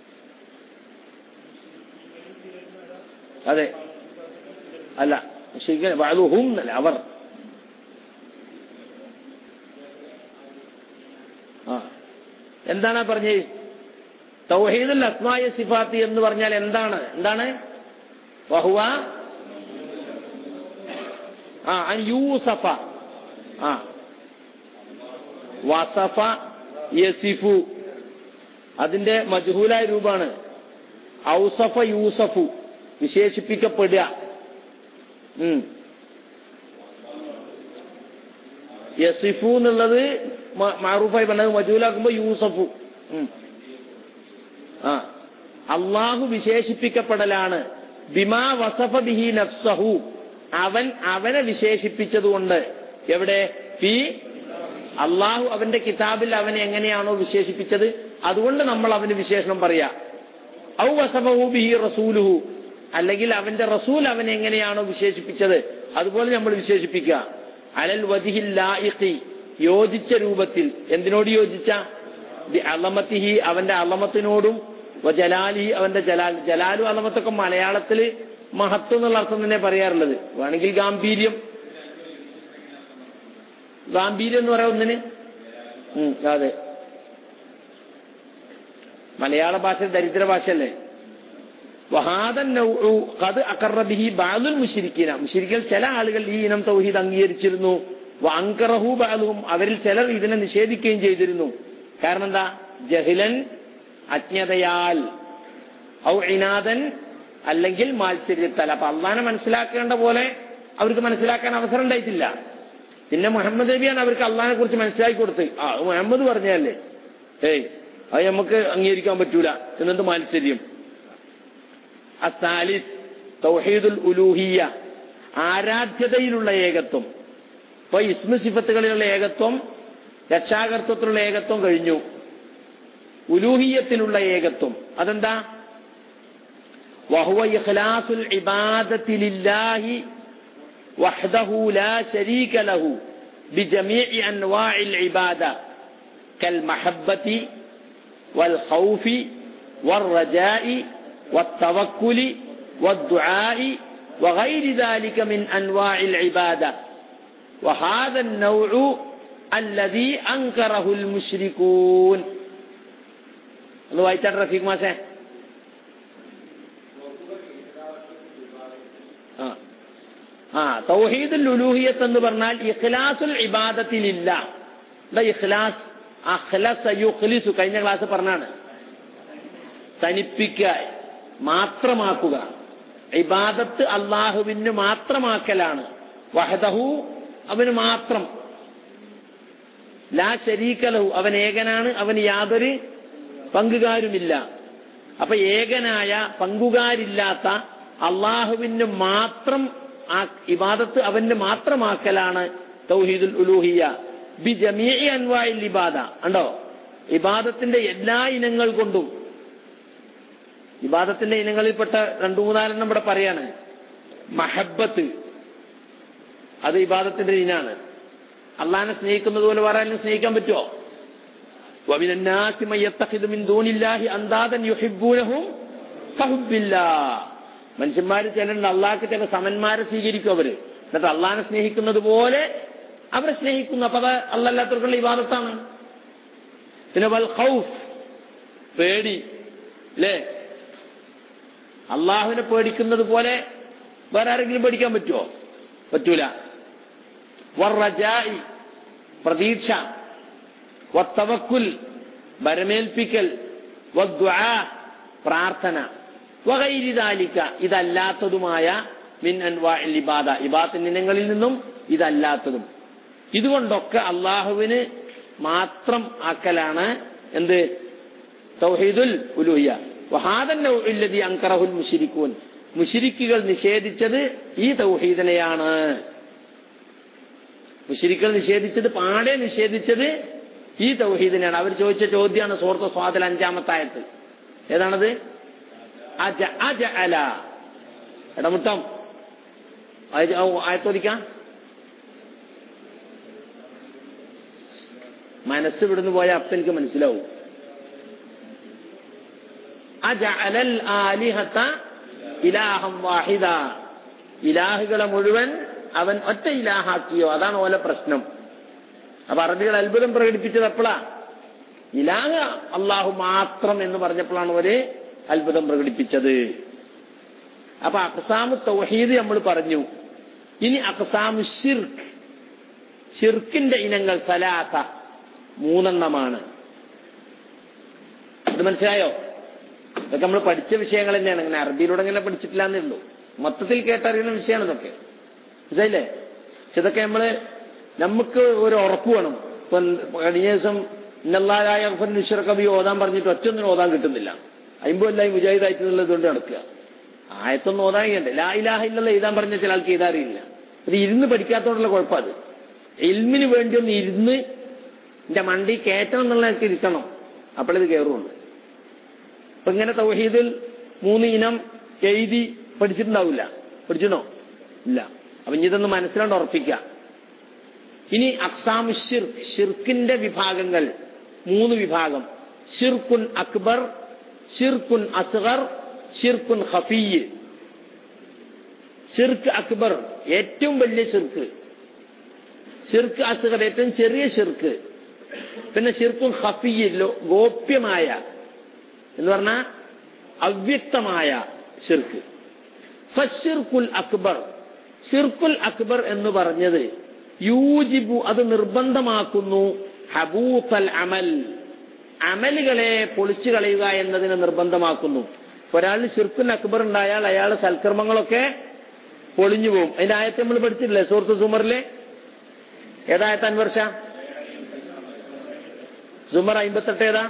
Speaker 1: അതെ, അല്ല ശരിക്കും ബഅദുഹും അല്ല, അവർ. എന്താണ് പറഞ്ഞത്? തൗഹീദുൽ അസ്മാഇ സിഫാത്ത് എന്ന് പറഞ്ഞാൽ എന്താണ്? വഹുവ അൻ യൂസഫ, വസഫ യസിഫു, അതിന്റെ മജ്ഹൂലായ രൂപമാണ്. ഔസഫ യൂസഫു, വിശേഷിപ്പിക്കപ്പെടുക. യസിഫു എന്നുള്ളത് മഅറൂഫായി പറഞ്ഞത്, മജ്ഹൂലാക്കുമ്പോ യൂസഫു. അള്ളാഹു വിശേഷിപ്പിക്കപ്പെടലാണ്. ബിമാ വസഫ ബിഹി നഫ്സഹു, അവനെ വിശേഷിപ്പിച്ചതുകൊണ്ട്. എവിടെ? ഫീ, അള്ളാഹു അവന്റെ കിതാബിൽ അവനെ എങ്ങനെയാണോ വിശേഷിപ്പിച്ചത് അതുകൊണ്ട് നമ്മൾ അവന് വിശേഷണം പറയാ. ഔ വസഫഹു ബിഹി റസൂലുഹു, അല്ലെങ്കിൽ അവന്റെ റസൂൽ അവനെ എങ്ങനെയാണോ വിശേഷിപ്പിച്ചത് അതുപോലെ നമ്മൾ വിശേഷിപ്പിക്കുക. അലൽ വജ്ഹിൽ ലായിഖി, യോജിച്ച രൂപത്തിൽ. എന്തിനോട് യോജിച്ച? ബി അളമതിഹി, അവന്റെ അളമത്തിനോടും, വജലാലിഹി, അവന്റെ ജലാൽ. ജലാലും അളമത്തൊക്കെ മലയാളത്തില് മഹത്വം എന്നുള്ള അർത്ഥം തന്നെ പറയാറുള്ളത്. വേണമെങ്കിൽ ഗാംഭീര്യം എന്ന് പറയാം ഒന്നിന്. അതെ, മലയാള ഭാഷ ദരിദ്ര ഭാഷയല്ലേ. വഹാദൻ നൗഉ ഖദ് അഖറ ബിഹി ബഅദുൽ മുശ്രിക്കീന, മുശ്രിക്കുകൾ ചില ആളുകൾ ഈ ഇനം തൗഹീദ് അംഗീകരിച്ചിരുന്നു. വഅൻകറഹു ബഅദുഹും, അവരിൽ ചിലർ ഇതിനെ നിഷേധിക്കുകയും ചെയ്തിരുന്നു. കാരണം എന്താ? ജഹിലൻ, അജ്ഞതയാൽ, ഔ ഇനാദൻ, അല്ലെങ്കിൽ മാത്സര്യത്താൽ. അപ്പൊ അള്ളാഹിനെ മനസ്സിലാക്കേണ്ട പോലെ അവർക്ക് മനസ്സിലാക്കാൻ അവസരം ഉണ്ടായിട്ടില്ല. പിന്നെ മുഹമ്മദ് നബിയാണ് അവർക്ക് അള്ളാഹിനെ കുറിച്ച് മനസ്സിലാക്കി കൊടുത്ത്. മുഹമ്മദ് പറഞ്ഞല്ലേ, അത് നമുക്ക് അംഗീകരിക്കാൻ പറ്റൂല, എന്നിട്ട് മാത്സര്യം. അത്താലിസ് തൗഹീദുൽ ഉലൂഹിയ്യ, ആരാധ്യതയിലുള്ള ഏകത്വം. ഇപ്പൊ ഇസ്മ സിഫത്തുകളിലുള്ള ഏകത്വം, രക്ഷാകർത്തത്തിലുള്ള ഏകത്വം കഴിഞ്ഞു. ഉലൂഹിയത്തിലുള്ള ഏകത്വം അതെന്താ? വഹുവ ഇഖ്ലാസുൽ ഇബാദത്തി ലില്ലാഹി വഹ്ദഹു ലാ ശരീക ലഹു ബിജമീഇ അൻവാഇൽ ഇബാദ കൽ മഹബ്ബത്തി വൽ ഖൗഫി വർ-റജാഇ വത്ത്-തവക്കുലി വദ്ദുആഇ വഗൈരി ദാലിക മിൻ അൻവാഇൽ ഇബാദ വഹാദ അൻ-നൗഉ അല്ലദീ അൻകറഹുൽ മുശ്രികൂൻ. ഒന്ന് വായിച്ചാട്ടെ റഫീഖ് മാഷേ. തൗഹീദുൽ ഉലൂഹിയ്യത്ത് എന്ന് പറഞ്ഞാൽ ഇഖ്ലാസുൽ ഇബാദത്തി ലില്ലാഹ്. ഇഖ്ലാസ് അഖ്ലസ യുഖ്ലിസു കഴിഞ്ഞ ക്ലാസ് പറഞ്ഞാണ്. തനിപ്പിക്കുക, മാത്രമാക്കുക. ഇബാദത്ത് അല്ലാഹുവിന് മാത്രമാക്കലാണ്. വഹദഹു അവന് മാത്രം, ലാ ശരീക ലഹു അവൻ ഏകനാണ്, അവന് യാതൊരു പങ്കുകാരുമില്ല. അപ്പൊ ഏകനായ പങ്കുകാരില്ലാത്ത അള്ളാഹുവിന് മാത്രം ഇബാദത്ത് അവന് മാത്രമാക്കലാണ് തൗഹീദുൽ ഉലൂഹിയ്യ ബി ജമീഇ അൻവാഇൽ ഇബാദ. ഉണ്ടോ? ഇബാദത്തിന്റെ എല്ലാ ഇനങ്ങൾ കൊണ്ടും. ഇബാദത്തിന്റെ ഇനങ്ങളിൽപ്പെട്ട 2-3 ഇവിടെ പറയാണ്. മഹബ്ബത്ത്, അത് ഇബാദത്തിന്റെ ഇനാണ്. അള്ളാഹിനെ സ്നേഹിക്കുന്നത് പോലെ വേറെ ആരെങ്കിലും സ്നേഹിക്കാൻ പറ്റുമോ? വമിനൻ നാസി മൻ യത്തഖിദു മിൻ ദൂനില്ലാഹി അൻദാദൻ യുഹിബ്ബൂനഹും കഹുബ്ബില്ലാഹ്. മനുഷ്യന്മാർ ചിലരുണ്ട്, അള്ളാഹ്ക്ക് ചില സമന്മാരെ സ്വീകരിക്കും അവര്. എന്നിട്ട് അള്ളാഹിനെ സ്നേഹിക്കുന്നത് പോലെ അവരെ സ്നേഹിക്കുന്നു. അപ്പൊ അത് അല്ലാത്തവർക്കുള്ള ഇബാദത്താണ്. പിന്നെ വൽ ഖൗഫ്, പേടി. അല്ലേ? അള്ളാഹുവിനെ പേടിക്കുന്നത് പോലെ വേറെ ആരെങ്കിലും പേടിക്കാൻ പറ്റുമോ? പറ്റൂല. വർ-റജാഇ, പ്രതീക്ഷ. വത്ത്-തവക്കുൽ, ബരമേൽപ്പിക്കൽ. വദ്ദുആ, പ്രാർത്ഥന. വഗൈരി ദാലിക, ഇതല്ലാത്തതുമായ മിൻ അൻവാഇൽ ഇബാദ, ഇബാദത്തിന്റെ ഇനങ്ങളിൽ നിന്നും ഇതല്ലാത്തതും. ഇതുകൊണ്ടൊക്കെ അള്ളാഹുവിന് മാത്രം ആക്കലാണ് എന്ത്? തൗഹീദുൽ ഉലൂഹിയ്യ. വഹാദൻ നൗഇല്ലദി അൻകറഹുൽ മുശ്രികൂൻ, മുശ്രിക്കുകൾ നിഷേധിച്ചത് ഈ തൗഹീദിനെയാണ്. മുശ്രിക്കുകൾ നിഷേധിച്ചത്, പാടെ നിഷേധിച്ചത് ഈ തൗഹീദിനെയാണ്. അവർ ചോദിച്ച ചോദ്യമാണ് സൂറത്ത് സ്വാദിൽ 5-ാമത്തെ ആയത്ത്. ഏതാണത്? അജഅല. ഇടമുട്ടം ആയത്തോദിക്കാം. മനസ്സ് ഇവിടുന്ന് പോയ അപ്പം എനിക്ക് മനസ്സിലാവും. അജഅലൽ ആലിഹത ഇലാഹം വാഹിദ, ഇലാഹുകളെ മുഴുവൻ അവൻ ഒറ്റ ഇലാഹാക്കിയോ? അതാണ് ഓലെ പ്രശ്നം. അപ്പൊ അറബികൾ അത്ഭുതം പ്രകടിപ്പിച്ചത് എപ്പോഴാ? ഇലാഹ് അള്ളാഹു മാത്രം എന്ന് പറഞ്ഞപ്പോഴാണ് അവര് അത്ഭുതം പ്രകടിപ്പിച്ചത്. അപ്പൊ അഖ്സാമു തൗഹീദ് നമ്മൾ പറഞ്ഞു. ഇനി അഖ്സാമു ശിർക്ക്, ശിർക്കിന്റെ ഇനങ്ങൾ സലാസ, 3 ഇത് മനസ്സിലായോ? ഇതൊക്കെ നമ്മൾ പഠിച്ച വിഷയങ്ങൾ തന്നെയാണ്. ഇങ്ങനെ അറബിയിലൂടെ ഇങ്ങനെ പഠിച്ചിട്ടില്ല എന്നേ ഉള്ളൂ. മൊത്തത്തിൽ കേട്ടറിയുന്ന വിഷയമാണ് ഇതൊക്കെ. മനസ്സിലായില്ലേ? പക്ഷെ ഇതൊക്കെ നമുക്ക് ഒരു ഉറപ്പ് വേണം. ഇപ്പൊ കഴിഞ്ഞ ദിവസം ഇന്നല്ലാഹ യഗ്ഫിറു ലിശ്ശിർക ബിഹി ഓതാൻ പറഞ്ഞിട്ട് ഒറ്റൊന്നിനും ഓതാൻ കിട്ടുന്നില്ല. 50 കൊല്ലായി മുജാഹിദായിട്ടുള്ളത് കൊണ്ട് നടക്കുക. ആയത്തൊന്നും ഓതാൻ കഴിയണ്ടേ? ലാ ഇലാഹ ഇല്ലല്ലാഹ് എഴുതാൻ പറഞ്ഞ ചില ആൾക്ക് എഴുതാറിയില്ല. അത് ഇരുന്ന് പഠിക്കാത്തോടുള്ള കുഴപ്പം. അത് ഇൽമിന് വേണ്ടി ഒന്ന് ഇരുന്ന് എന്റെ മണ്ടി കയറ്റണം എന്നുള്ളതൊക്കെ ഇരിക്കണം, അപ്പോഴിത് കയറുള്ളൂ. അപ്പൊ ഇങ്ങനെ തൗഹീദിൽ 3 ഇനം എഴുതി പഠിച്ചിട്ടുണ്ടാവില്ല. പഠിച്ചിട്ടോ? ഇല്ല. അപ്പൊ ഇതൊന്ന് മനസ്സിലാണ്ട് ഉറപ്പിക്കുക. ഇനി അഖ്സാമു ശിർക്ക്, ശിർക്കിന്റെ വിഭാഗങ്ങൾ 3 വിഭാഗം. ശിർക്കുൻ അക്ബർ, ശിർക്കുൻ അസ്ഗർ, ശിർക്കുൻ ഖഫീയ്. ശിർക്ക് അക്ബർ ഏറ്റവും വലിയ ശിർക്ക്, ശിർക്ക് അസ്ഗർ ഏറ്റവും ചെറിയ ശിർക്ക്, പിന്നെ ശിർക്കുൻ ഖഫീയ് ഗോപ്യമായ എന്ന് പറഞ്ഞാൽ അവ്യക്തമായ ശിർക്ക്. ഫശിർക്കുൽ അക്ബർ, ശിർക്കുൽ അക്ബർ എന്ന് പറഞ്ഞത് യൂജിബു, അത് നിർബന്ധമാക്കുന്നു, ഹബൂത്തൽ അമൽ, അമലുകളെ പൊളിച്ചു കളയുക എന്നതിനെ നിർബന്ധമാക്കുന്നു. ഒരാളിന് ശിർക്കുൽ അക്ബർ ഉണ്ടായാൽ അയാളുടെ സൽക്കർമ്മങ്ങളൊക്കെ പൊളിഞ്ഞു പോകും. അതിന്റെ ആയത്ത് നമ്മൾ പഠിച്ചിട്ടില്ലേ സൂറത്ത് സുമറിലെ? ഏതായത്ത് അൻവർഷ? സുമർ 58 ഏതാ?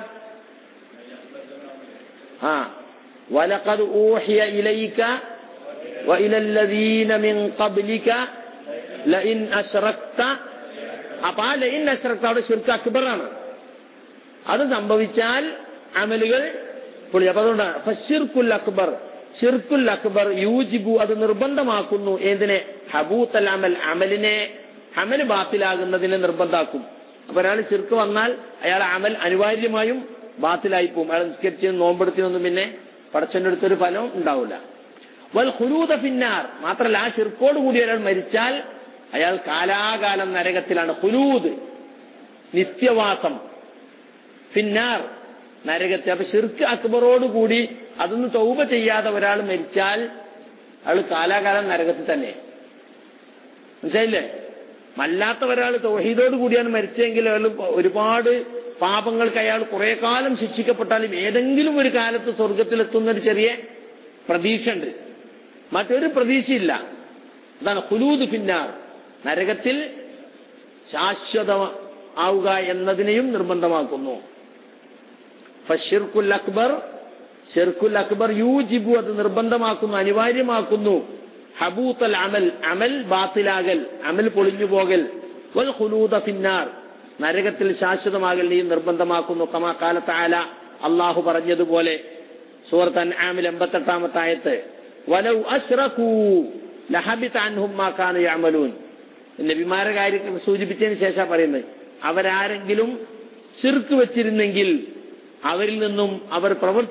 Speaker 1: വലഖദ് ഊഹിയ ഇലൈക വഇലല്ലദീന മിൻ ഖബ്ലിക ലഇൻ അശ്റക്ത. അപ്പൊ ലഇൻ അശ്റക്ത അവിടെ ശിർക്ക് അക്ബറാണ്. അത് സംഭവിച്ചാൽ അമലുകൾ പൊളി. അപ്പൊ അതുകൊണ്ടാണ് ഫശിർക്കുൽ അക്ബർ, ശിർക്കുൽ അക്ബർ യൂജിബു അത് നിർബന്ധമാക്കുന്നു ഏതിനെ ഹബൂത്തൽ അമൽ അമല് ബാത്തിലാകുന്നതിനെ നിർബന്ധാക്കും. അപ്പൊ ഒരാൾ ശിർക്ക് വന്നാൽ അയാൾ അമൽ അനിവാര്യമായും ബാത്തിലായി പോകും. അയാൾ നിസ്കരിച്ച് നോമ്പെടുത്തിയൊന്നും പിന്നെ പടച്ചവന്റെ അടുത്തൊരു ഫലവും ഉണ്ടാവില്ല. വൽ ഖുലൂദ ഫിന്നാർ മാത്രമല്ല ആ ശിർക്കോട് കൂടി ഒരാൾ മരിച്ചാൽ അയാൾ കാലാകാലം നരകത്തിലാണ്. ഖുലൂദ് നിത്യവാസം, ഫിന്നാർ നരകത്തിൽ. അപ്പൊ ശിർക്ക് അക്ബറോട് കൂടി അതൊന്ന് തൗബ ചെയ്യാതെ ഒരാൾ മരിച്ചാൽ അയാൾ കാലാകാലം നരകത്തിൽ തന്നെ. മനസ്സിലായില്ലേ? അല്ലാത്ത ഒരാൾ തൗഹീദോട് കൂടിയാണ് മരിച്ചെങ്കിൽ അയാൾ ഒരുപാട് പാപങ്ങൾക്ക് അയാൾ കുറെ കാലം ശിക്ഷിക്കപ്പെട്ടാലും ഏതെങ്കിലും ഒരു കാലത്ത് സ്വർഗത്തിലെത്തുന്ന ഒരു ചെറിയ പ്രതീക്ഷ ഉണ്ട്, മറ്റൊരു പ്രതീക്ഷയില്ല. അതാണ് ഖുലൂദ് ഫിന്നാർ, നരകത്തിൽ ശാശ്വത ആവുക എന്നതിനെയും നിർബന്ധമാക്കുന്നു. ഫശിർക്കുൽ അക്ബർ, ശിർക്കുൽ അക്ബർ യൂജിബു അത് നിർബന്ധമാക്കുന്നു, അനിവാര്യമാക്കുന്നു. ഹബൂത്തൽ അമൽ അമൽ ബാത്തിലാകൽ, അമൽ പൊളിഞ്ഞു പോകൽ. വൽ ഖുലൂദ ഫിന്നാർ നരകത്തിൽ ശാശ്വതമാകലിനെയും നിർബന്ധമാക്കുന്നു. കമാ ഖാല തആല അല്ലാഹു പറഞ്ഞതുപോലെ സൂറത്ത് അൻആമിൽ 88-ാമത്തെ ആയത്ത്, വലൗ അശ്റകൂ ലഹബിത അൻഹും മാ കാനൂ യഅമലൂൻ. നബിമാരെ കാര്യം സൂചിപ്പിച്ചതിന് ശേഷം പറയുന്നത്, അവരാരെങ്കിലും ശിർക്ക് വെച്ചിരുന്നെങ്കിൽ അവരിൽ നിന്നും അവർ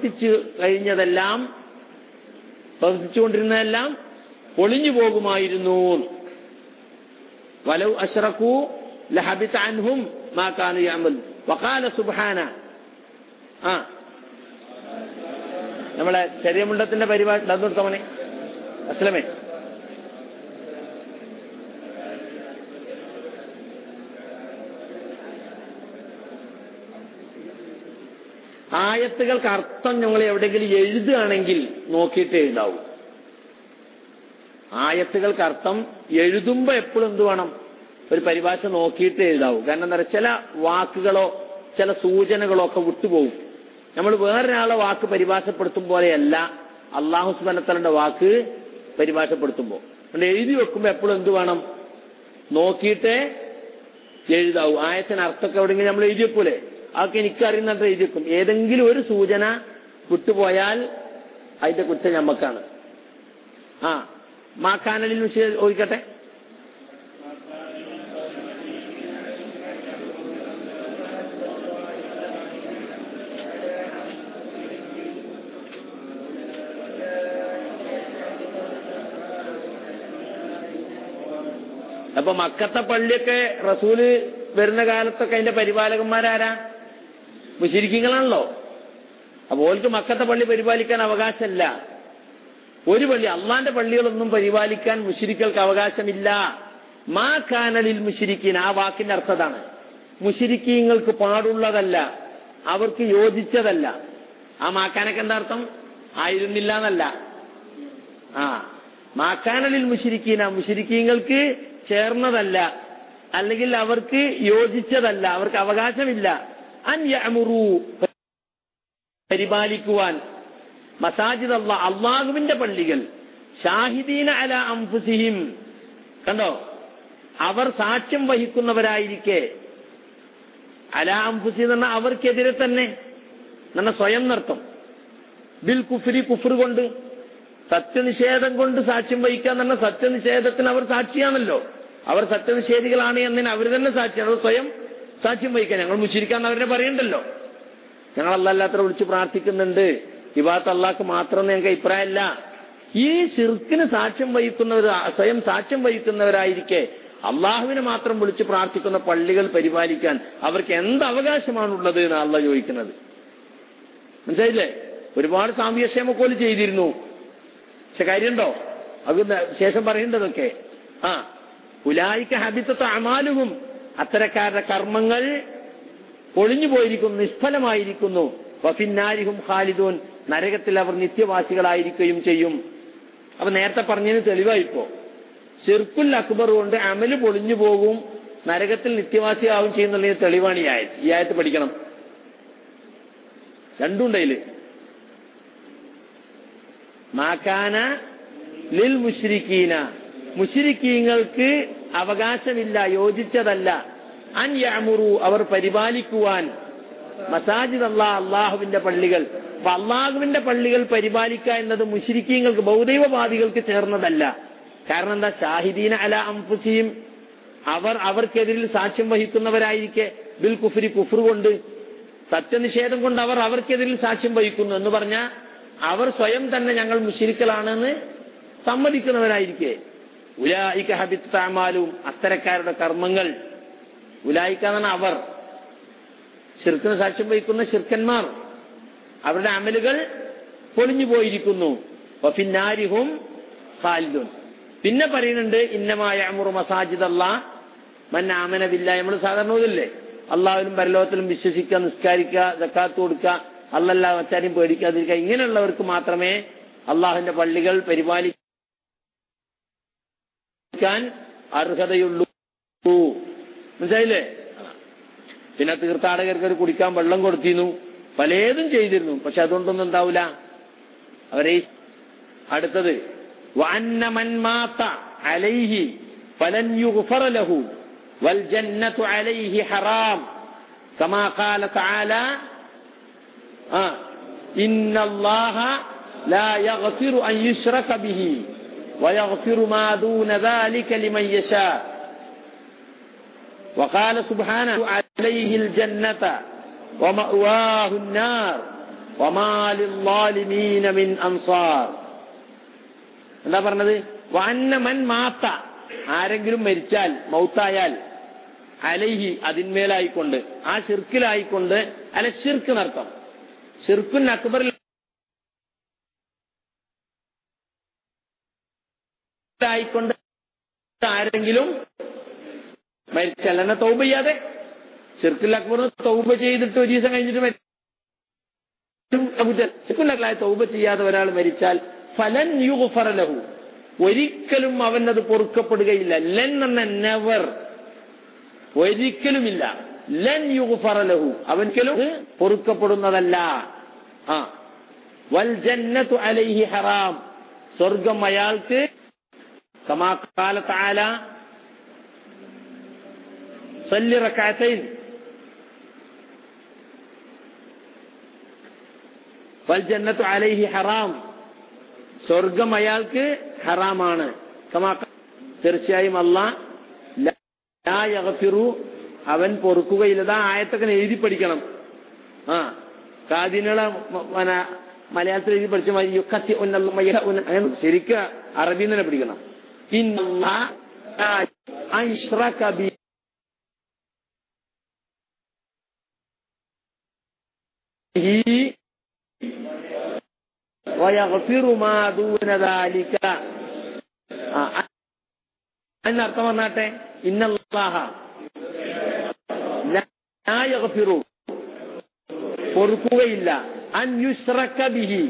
Speaker 1: പ്രവർത്തിച്ചുകൊണ്ടിരുന്നതെല്ലാം പൊളിഞ്ഞു പോകുമായിരുന്നു. വലൗ അശ്റകൂ ലഹബിത അൻഹും മാ കാനൂ യഅമലൂൻ. വഖാല സുബ്ഹാന, നമ്മളെ ചെറിയ മുണ്ടത്തിന്റെ പരിപാടി നടന്നുകൊടുത്തവനെ അസ്ലമേ, ആയത്തുകൾക്ക് അർത്ഥം ഞങ്ങൾ എവിടെയെങ്കിലും എഴുതുകയാണെങ്കിൽ നോക്കിയിട്ട് എഴുതാവൂ. ആയത്തുകൾക്ക് അർത്ഥം എഴുതുമ്പോ എപ്പോഴും എന്ത് വേണം, ഒരു പരിഭാഷ നോക്കിയിട്ട് എഴുതാവൂ. കാരണം എന്താ പറയുക, ചില വാക്കുകളോ ചില സൂചനകളോ ഒക്കെ വിട്ടുപോകും. നമ്മൾ വേറൊരാളെ വാക്ക് പരിഭാഷപ്പെടുത്തും പോലെയല്ല അല്ലാഹു സുബ്ഹാനഹു വ തആലയുടെ വാക്ക് പരിഭാഷപ്പെടുത്തുമ്പോൾ. അതുകൊണ്ട് എഴുതി വെക്കുമ്പോൾ എപ്പോഴും എന്ത് വേണം, നോക്കിയിട്ട് എഴുതാവൂ. ആയത്തിന് അർത്ഥമൊക്കെ എവിടെയെങ്കിലും നമ്മൾ എഴുതി വെക്കൂലേ, അതൊക്കെ എനിക്കറിയുന്നത്ര എഴുതി വെക്കും. ഏതെങ്കിലും ഒരു സൂചന വിട്ടുപോയാൽ അതിന്റെ കുറ്റം ഞമ്മക്കാണ്. മാക്കാനലിൽ ചോദിക്കട്ടെ, അപ്പൊ മക്കത്തെ പള്ളിയൊക്കെ റസൂല് വരുന്ന കാലത്തൊക്കെ അതിന്റെ പരിപാലകന്മാരാരാ? മുശ്രിക്കുകളാണല്ലോ. അപ്പൊ ഓൽക്ക് മക്കത്തെ പള്ളി പരിപാലിക്കാൻ അവകാശമില്ല. ഒരു പള്ളി, അള്ളാന്റെ പള്ളികളൊന്നും പരിപാലിക്കാൻ മുശ്രിക്കൾക്ക് അവകാശമില്ല. മാ കാനലിൽ മുശ്രിക്കീൻ, ആ വാക്കിന്റെ അർത്ഥതാണ് മുശ്രിക്കീങ്ങൾക്ക് പാടുള്ളതല്ല, അവർക്ക് യോജിച്ചതല്ല. ആ മാക്കാനൊക്കെ എന്താ അർത്ഥം? ആയിരുന്നില്ല എന്നല്ല. മാക്കാനലിൽ മുശ്രിക്കീന, മുശ്രിക്കീങ്ങൾക്ക് ചേർന്നതല്ല, അല്ലെങ്കിൽ അവർക്ക് യോജിച്ചതല്ല, അവർക്ക് അവകാശമില്ല. അൻ യഅ്മുറു, പരിപാലിക്കുവാൻ, മസാജിദ് അല്ലാഹ്, അള്ളാഹുവിന്റെ പള്ളികൾ, ഷാഹിദീന അലാ അൻഫുസിഹിം, കണ്ടോ, അവർ സാക്ഷ്യം വഹിക്കുന്നവരായിരിക്കെ. അലാ അൻഫുസിഹിം എന്ന് പറഞ്ഞാൽ അവർക്കെതിരെ തന്നെ, എന്നാ സ്വയം നർത്ഥം. ബിൽ കുഫ്രി, കുഫ്ർ കൊണ്ട്, സത്യനിഷേധം കൊണ്ട് സാക്ഷ്യം വഹിക്കുക എന്ന് പറഞ്ഞാൽ സത്യനിഷേധത്തിന് അവർ സാക്ഷിയാണല്ലോ. അവർ സത്യനിഷേധികളാണ് എന്നതിന് അവർ തന്നെ സാക്ഷിയാണ്. അവർ സ്വയം സാക്ഷ്യം വഹിക്കാൻ. ഞങ്ങൾ മുശ്രിക്കാന്ന് അവരെ പറയണ്ടല്ലോ. ഞങ്ങൾ അല്ലാത്തവരെ വിളിച്ച് പ്രാർത്ഥിക്കുന്നുണ്ട്, ഇബാദത്ത് അള്ളാഹ്ക്ക് മാത്രം ഞങ്ങൾക്ക് അഭിപ്രായമല്ല. ഈ ശിർക്കിന് സാക്ഷ്യം വഹിക്കുന്നവർ, സ്വയം സാക്ഷ്യം വഹിക്കുന്നവരായിരിക്കെ അള്ളാഹുവിനെ മാത്രം വിളിച്ച് പ്രാർത്ഥിക്കുന്ന പള്ളികൾ പരിപാലിക്കാൻ അവർക്ക് എന്ത് അവകാശമാണുള്ളത് എന്ന് അള്ളാഹ് ചോദിക്കുന്നത്. മനസ്സിലായില്ലേ? ഒരുപാട് സാമൂഹ്യക്ഷേമക്കോല് ചെയ്തിരുന്നു, പക്ഷെ കാര്യമുണ്ടോ? അത് ശേഷം പറയേണ്ടതൊക്കെ ഉലായിക ഹബിത്തത്ത് അമാലുഹും, അത്തരക്കാരുടെ കർമ്മങ്ങൾ പൊളിഞ്ഞു പോയിരിക്കുന്നു, നിഷ്ഫലമായിരിക്കുന്നു. വഫിന്നാരിഹും ഖാലിദൂൻ, നരകത്തിൽ അവർ നിത്യവാസികളായിരിക്കുകയും ചെയ്യും. അപ്പൊ നേരത്തെ പറഞ്ഞതിന് തെളിവായിപ്പോ ശിർക്കുൽ അക്ബർ കൊണ്ട് അമല് പൊളിഞ്ഞു പോകും, നരകത്തിൽ നിത്യവാസിയാവും ചെയ്യുന്നുള്ളതിന് തെളിവാണ് ഈ ആയത്ത്. ഈ ആയത്ത് പഠിക്കണം. രണ്ടുണ്ടതില്. മാകാന ലിൽ മുശ്രിക്കീന, മുശ്രിക്കീങ്ങൾക്ക് അവകാശമില്ല, യോജിച്ചതല്ല. അൻ യഅ്മുറു, അവർ പരിപാലിക്കുവാൻ, മസാജിദ് അല്ലാഹ്, അള്ളാഹുവിന്റെ പള്ളികൾ, അള്ളാഹുവിന്റെ പള്ളികൾ പരിപാലിക്കുക എന്നത് മുശ്രിക്കീങ്ങൾക്ക് ബൗദ്ധൈവവാദികൾക്ക് ചേർന്നതല്ല. കാരണം എന്താ? ഷാഹിദീന അല അൻഫുസിഹിം, അവർക്കെതിരിൽ സാക്ഷ്യം വഹിക്കുന്നവരായിരിക്കെ ബിൽ കുഫ്രി, കുഫ്ർ കൊണ്ട്, സത്യനിഷേധം കൊണ്ട് അവർക്കെതിരിൽ സാക്ഷ്യം വഹിക്കുന്നു എന്ന് പറഞ്ഞാൽ അവർ സ്വയം തന്നെ ഞങ്ങൾ മുശ്രിക്കുകളാണെന്ന് സമ്മതിക്കുന്നവരായിരിക്കെ ഉലായിക ഹബിത്തത് അഅമാലും, അത്തരക്കാരുടെ കർമ്മങ്ങൾ, ഉലായിക എന്നാണ് അവർ, ശിർക്കിന് സാക്ഷ്യം വഹിക്കുന്ന ശിർക്കന്മാർ, അവരുടെ അമലുകൾ പൊളിഞ്ഞു പോയിരിക്കുന്നു. വഫിന്നാരിഹും ഖാലിദൂൻ. പിന്നെ പറയുന്നുണ്ട് ഇന്നമാ യഅ്മുറു മസാജിദ അല്ലാഹ് മൻ ആമന ബില്ലാഹി. നമ്മൾ സാധാരണ ഓതില്ലേ, അള്ളാഹുവിലും പരലോകത്തിലും വിശ്വസിക്കുക, നിസ്കാരിക്കുക, സക്കാത്ത് കൊടുക്കുക, അല്ലാഹ് മറ്റാരെയും പേടിക്കാതിരിക്കുക, ഇങ്ങനെയുള്ളവർക്ക് മാത്രമേ അള്ളാഹുവിന്റെ പള്ളികൾ പരിപാലിക്കാൻ അർഹതയുള്ളൂ. മനസ്സിലായില്ലേ? പിന്നെ തീർത്ഥാടകർക്ക് ഒരു കുടിക്കാൻ വെള്ളം കൊടുത്തിരുന്നു, പലതും ചെയ്തിരുന്നു. പക്ഷെ അതുകൊണ്ടൊന്നും എന്താവൂല അവരെ. അടുത്തത് വഅന്ന മൻ മാത അലൈഹി ഫലൻ യുഗ്ഫറ ലഹു വൽ ജന്നത്തു അലൈഹി ഹറാം കമാ ഖാല തആല ഇന്നല്ലാഹ ലാ യഗ്ഫിറു അൻ യുശ്റക ബിഹി വയഗ്ഫിറു മാ ദൂന ദാലിക ലിമൻ യശാ وقال سبحانه عليه الجنة ومأواه النار وما للظالمين من أنصار. എന്താ പറഞ്ഞത്? വഅന്ന മൻ മാത, ആരെങ്കിലും മരിച്ചാൽ, മൗത്തായാൽ, അലൈഹി അതിന്മേലായിക്കൊണ്ട്, ആ ശിർക്കിലായിക്കൊണ്ട്, അല്ല ശിർക്ക് നർത്ഥം, ശിർക്കുൻ അക്ബറിൽ ആയിക്കൊണ്ട് ആരെങ്കിലും മരിച്ചാൽ, എന്നെ തൗബ ചെയ്യാതെ, ശിർക്കുൽ അക്ബറിന് തൗബ ചെയ്തിട്ട് ഒരു ദിവസം കഴിഞ്ഞിട്ട് ശിർക്കുൽ തൗബ ചെയ്യാതെ ഒരാൾ മരിച്ചാൽ ഫലൻ യുഗ്ഫറ ലഹു, ഒരിക്കലും അവനത് പൊറുക്കപ്പെടുകയില്ല. ലൻ എന്ന നെവർ, ഒരിക്കലുമില്ല. ലൻ യുഗ്ഫറ ലഹു, അവൻക്കലും പൊറുക്കപ്പെടുന്നതല്ല. വൽ ജന്നത്തു അലൈഹി ഹറാം, സ്വർഗം അയാൾക്ക്, കമാ ഖാല തആല സല്ലി റകഅതൈൻ വൽ ജന്നത്തു അലൈഹി ഹറാം, സ്വർഗം അയാൾക്ക് ഹറാമാണ്. തീർച്ചയായും അല്ലാഹ് ലാ യഗ്ഫിറു, അവൻ പൊറുക്കുകയില്ല. ആയത്തൊക്കെ എഴുതി പഠിക്കണം. കാദിനുകളെ മലയാളത്തിൽ എഴുതി പഠിച്ച മാതിരി ശരിക്കും അറബിയിൽ തന്നെ പഠിക്കണം. ഇന്നല്ലാഹ അശ്റക ബി വയഗ്ഫിറു മാ ദൂന ദാലിക. എന്നർത്ഥം വന്നാട്ടെ, ഇന്നല്ലാഹ ലാ യഗ്ഫിറു, പൊറുക്കുകയില്ല, അൻ യുശ്റക ബിഹി,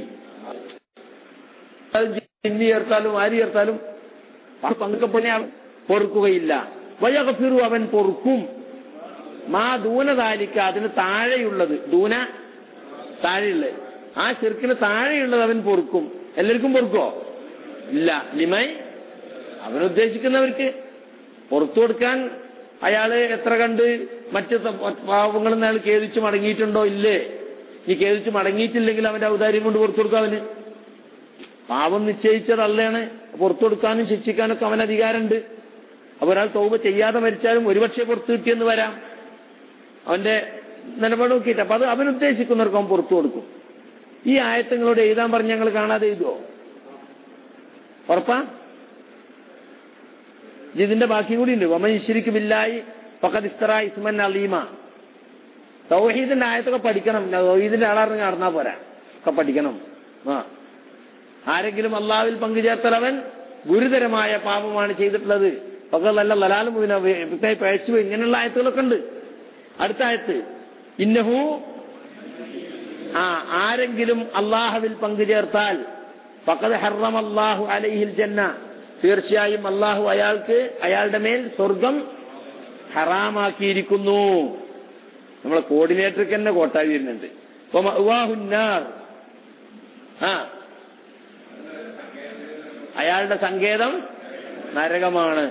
Speaker 1: ജിന്നി ചേർത്താലും ആര് ചേർത്താലും പങ്കപ്പെടുന്നയാൾ പൊറുക്കുകയില്ല. വയഗ്ഫിറു, അവൻ പൊറുക്കും, മാ ദൂന ദാലിക, അതിന് താഴെയുള്ളത്, ദൂന താഴെയുള്ളത്, ആ ശിർക്കിന് താഴെയുള്ളത് അവൻ പൊറുക്കും. എല്ലാവർക്കും പൊറുക്കോ? ഇല്ല. ലിമൈ, അവനുദ്ദേശിക്കുന്നവർക്ക് പുറത്തു കൊടുക്കാൻ. അയാള് എത്ര കണ്ട് മറ്റ് പാവങ്ങളിൽ നിന്ന് അയാൾ ഖേദിച്ച് മടങ്ങിയിട്ടുണ്ടോ? ഇല്ലേ. ഇനി ഖേദിച്ച് മടങ്ങിയിട്ടില്ലെങ്കിൽ അവന്റെ ഔദാര്യം കൊണ്ട് പുറത്തു കൊടുക്കാം. അവന് പാവം നിശ്ചയിച്ചത് അല്ലാണ്, പുറത്തു കൊടുക്കാനും ശിക്ഷിക്കാനൊക്കെ അവന് അധികാരമുണ്ട്. അപ്പൊ ഒരാൾ തൗബ ചെയ്യാതെ മരിച്ചാലും ഒരുപക്ഷെ പുറത്തു കിട്ടിയെന്ന് വരാം, അവന്റെ നിലപാട് നോക്കിയിട്ട്. അപ്പൊ അത് അവനുദ്ദേശിക്കുന്നവർക്ക് അവൻ പുറത്തു കൊടുക്കും. ഈ ആയത്തങ്ങളോട് എഴുതാൻ പറഞ്ഞ് ഞങ്ങൾ കാണാതെ എഴുതുവോ? ഉറപ്പാ? ഇതിന്റെ ബാക്കി കൂടി ഉണ്ട്. വമൻ യുശ്രിക് ബില്ലാഹി ഫഖദ് ഇഫ്തറാ ഇസ്മൻ അലീമ. തൗഹീദിന്റെ ആയത്തൊക്കെ പഠിക്കണം. തൗഹീദിന്റെ ആളാറിഞ്ഞ് നടന്നാ പോരാ, ഒക്കെ പഠിക്കണം. ആരെങ്കിലും അള്ളാഹുവിൽ പങ്കുചേർത്താൽ അവൻ ഗുരുതരമായ പാപമാണ് ചെയ്തിട്ടുള്ളത്. ഫഖദല്ല ലലാലും പഴച്ചു. ഇങ്ങനെയുള്ള ആയത്തുകളൊക്കെ ഉണ്ട്. അടുത്ത ആയത്ത് ഇന്നഹു, ആരെങ്കിലും അള്ളാഹുവിൽ പങ്കുചേർത്താൽ ഫഖദ് ഹറമല്ലാഹു അലൈഹിൽ ജന്ന, തീർച്ചയായും അള്ളാഹു അയാളുടെ മേൽ സ്വർഗം ഹറാമാക്കിയിരിക്കുന്നു. നമ്മളെ കോർഡിനേറ്റർക്ക് തന്നെ കോട്ടായി വരുന്നുണ്ട്. അയാളുടെ സങ്കേതം നരകമാണ്.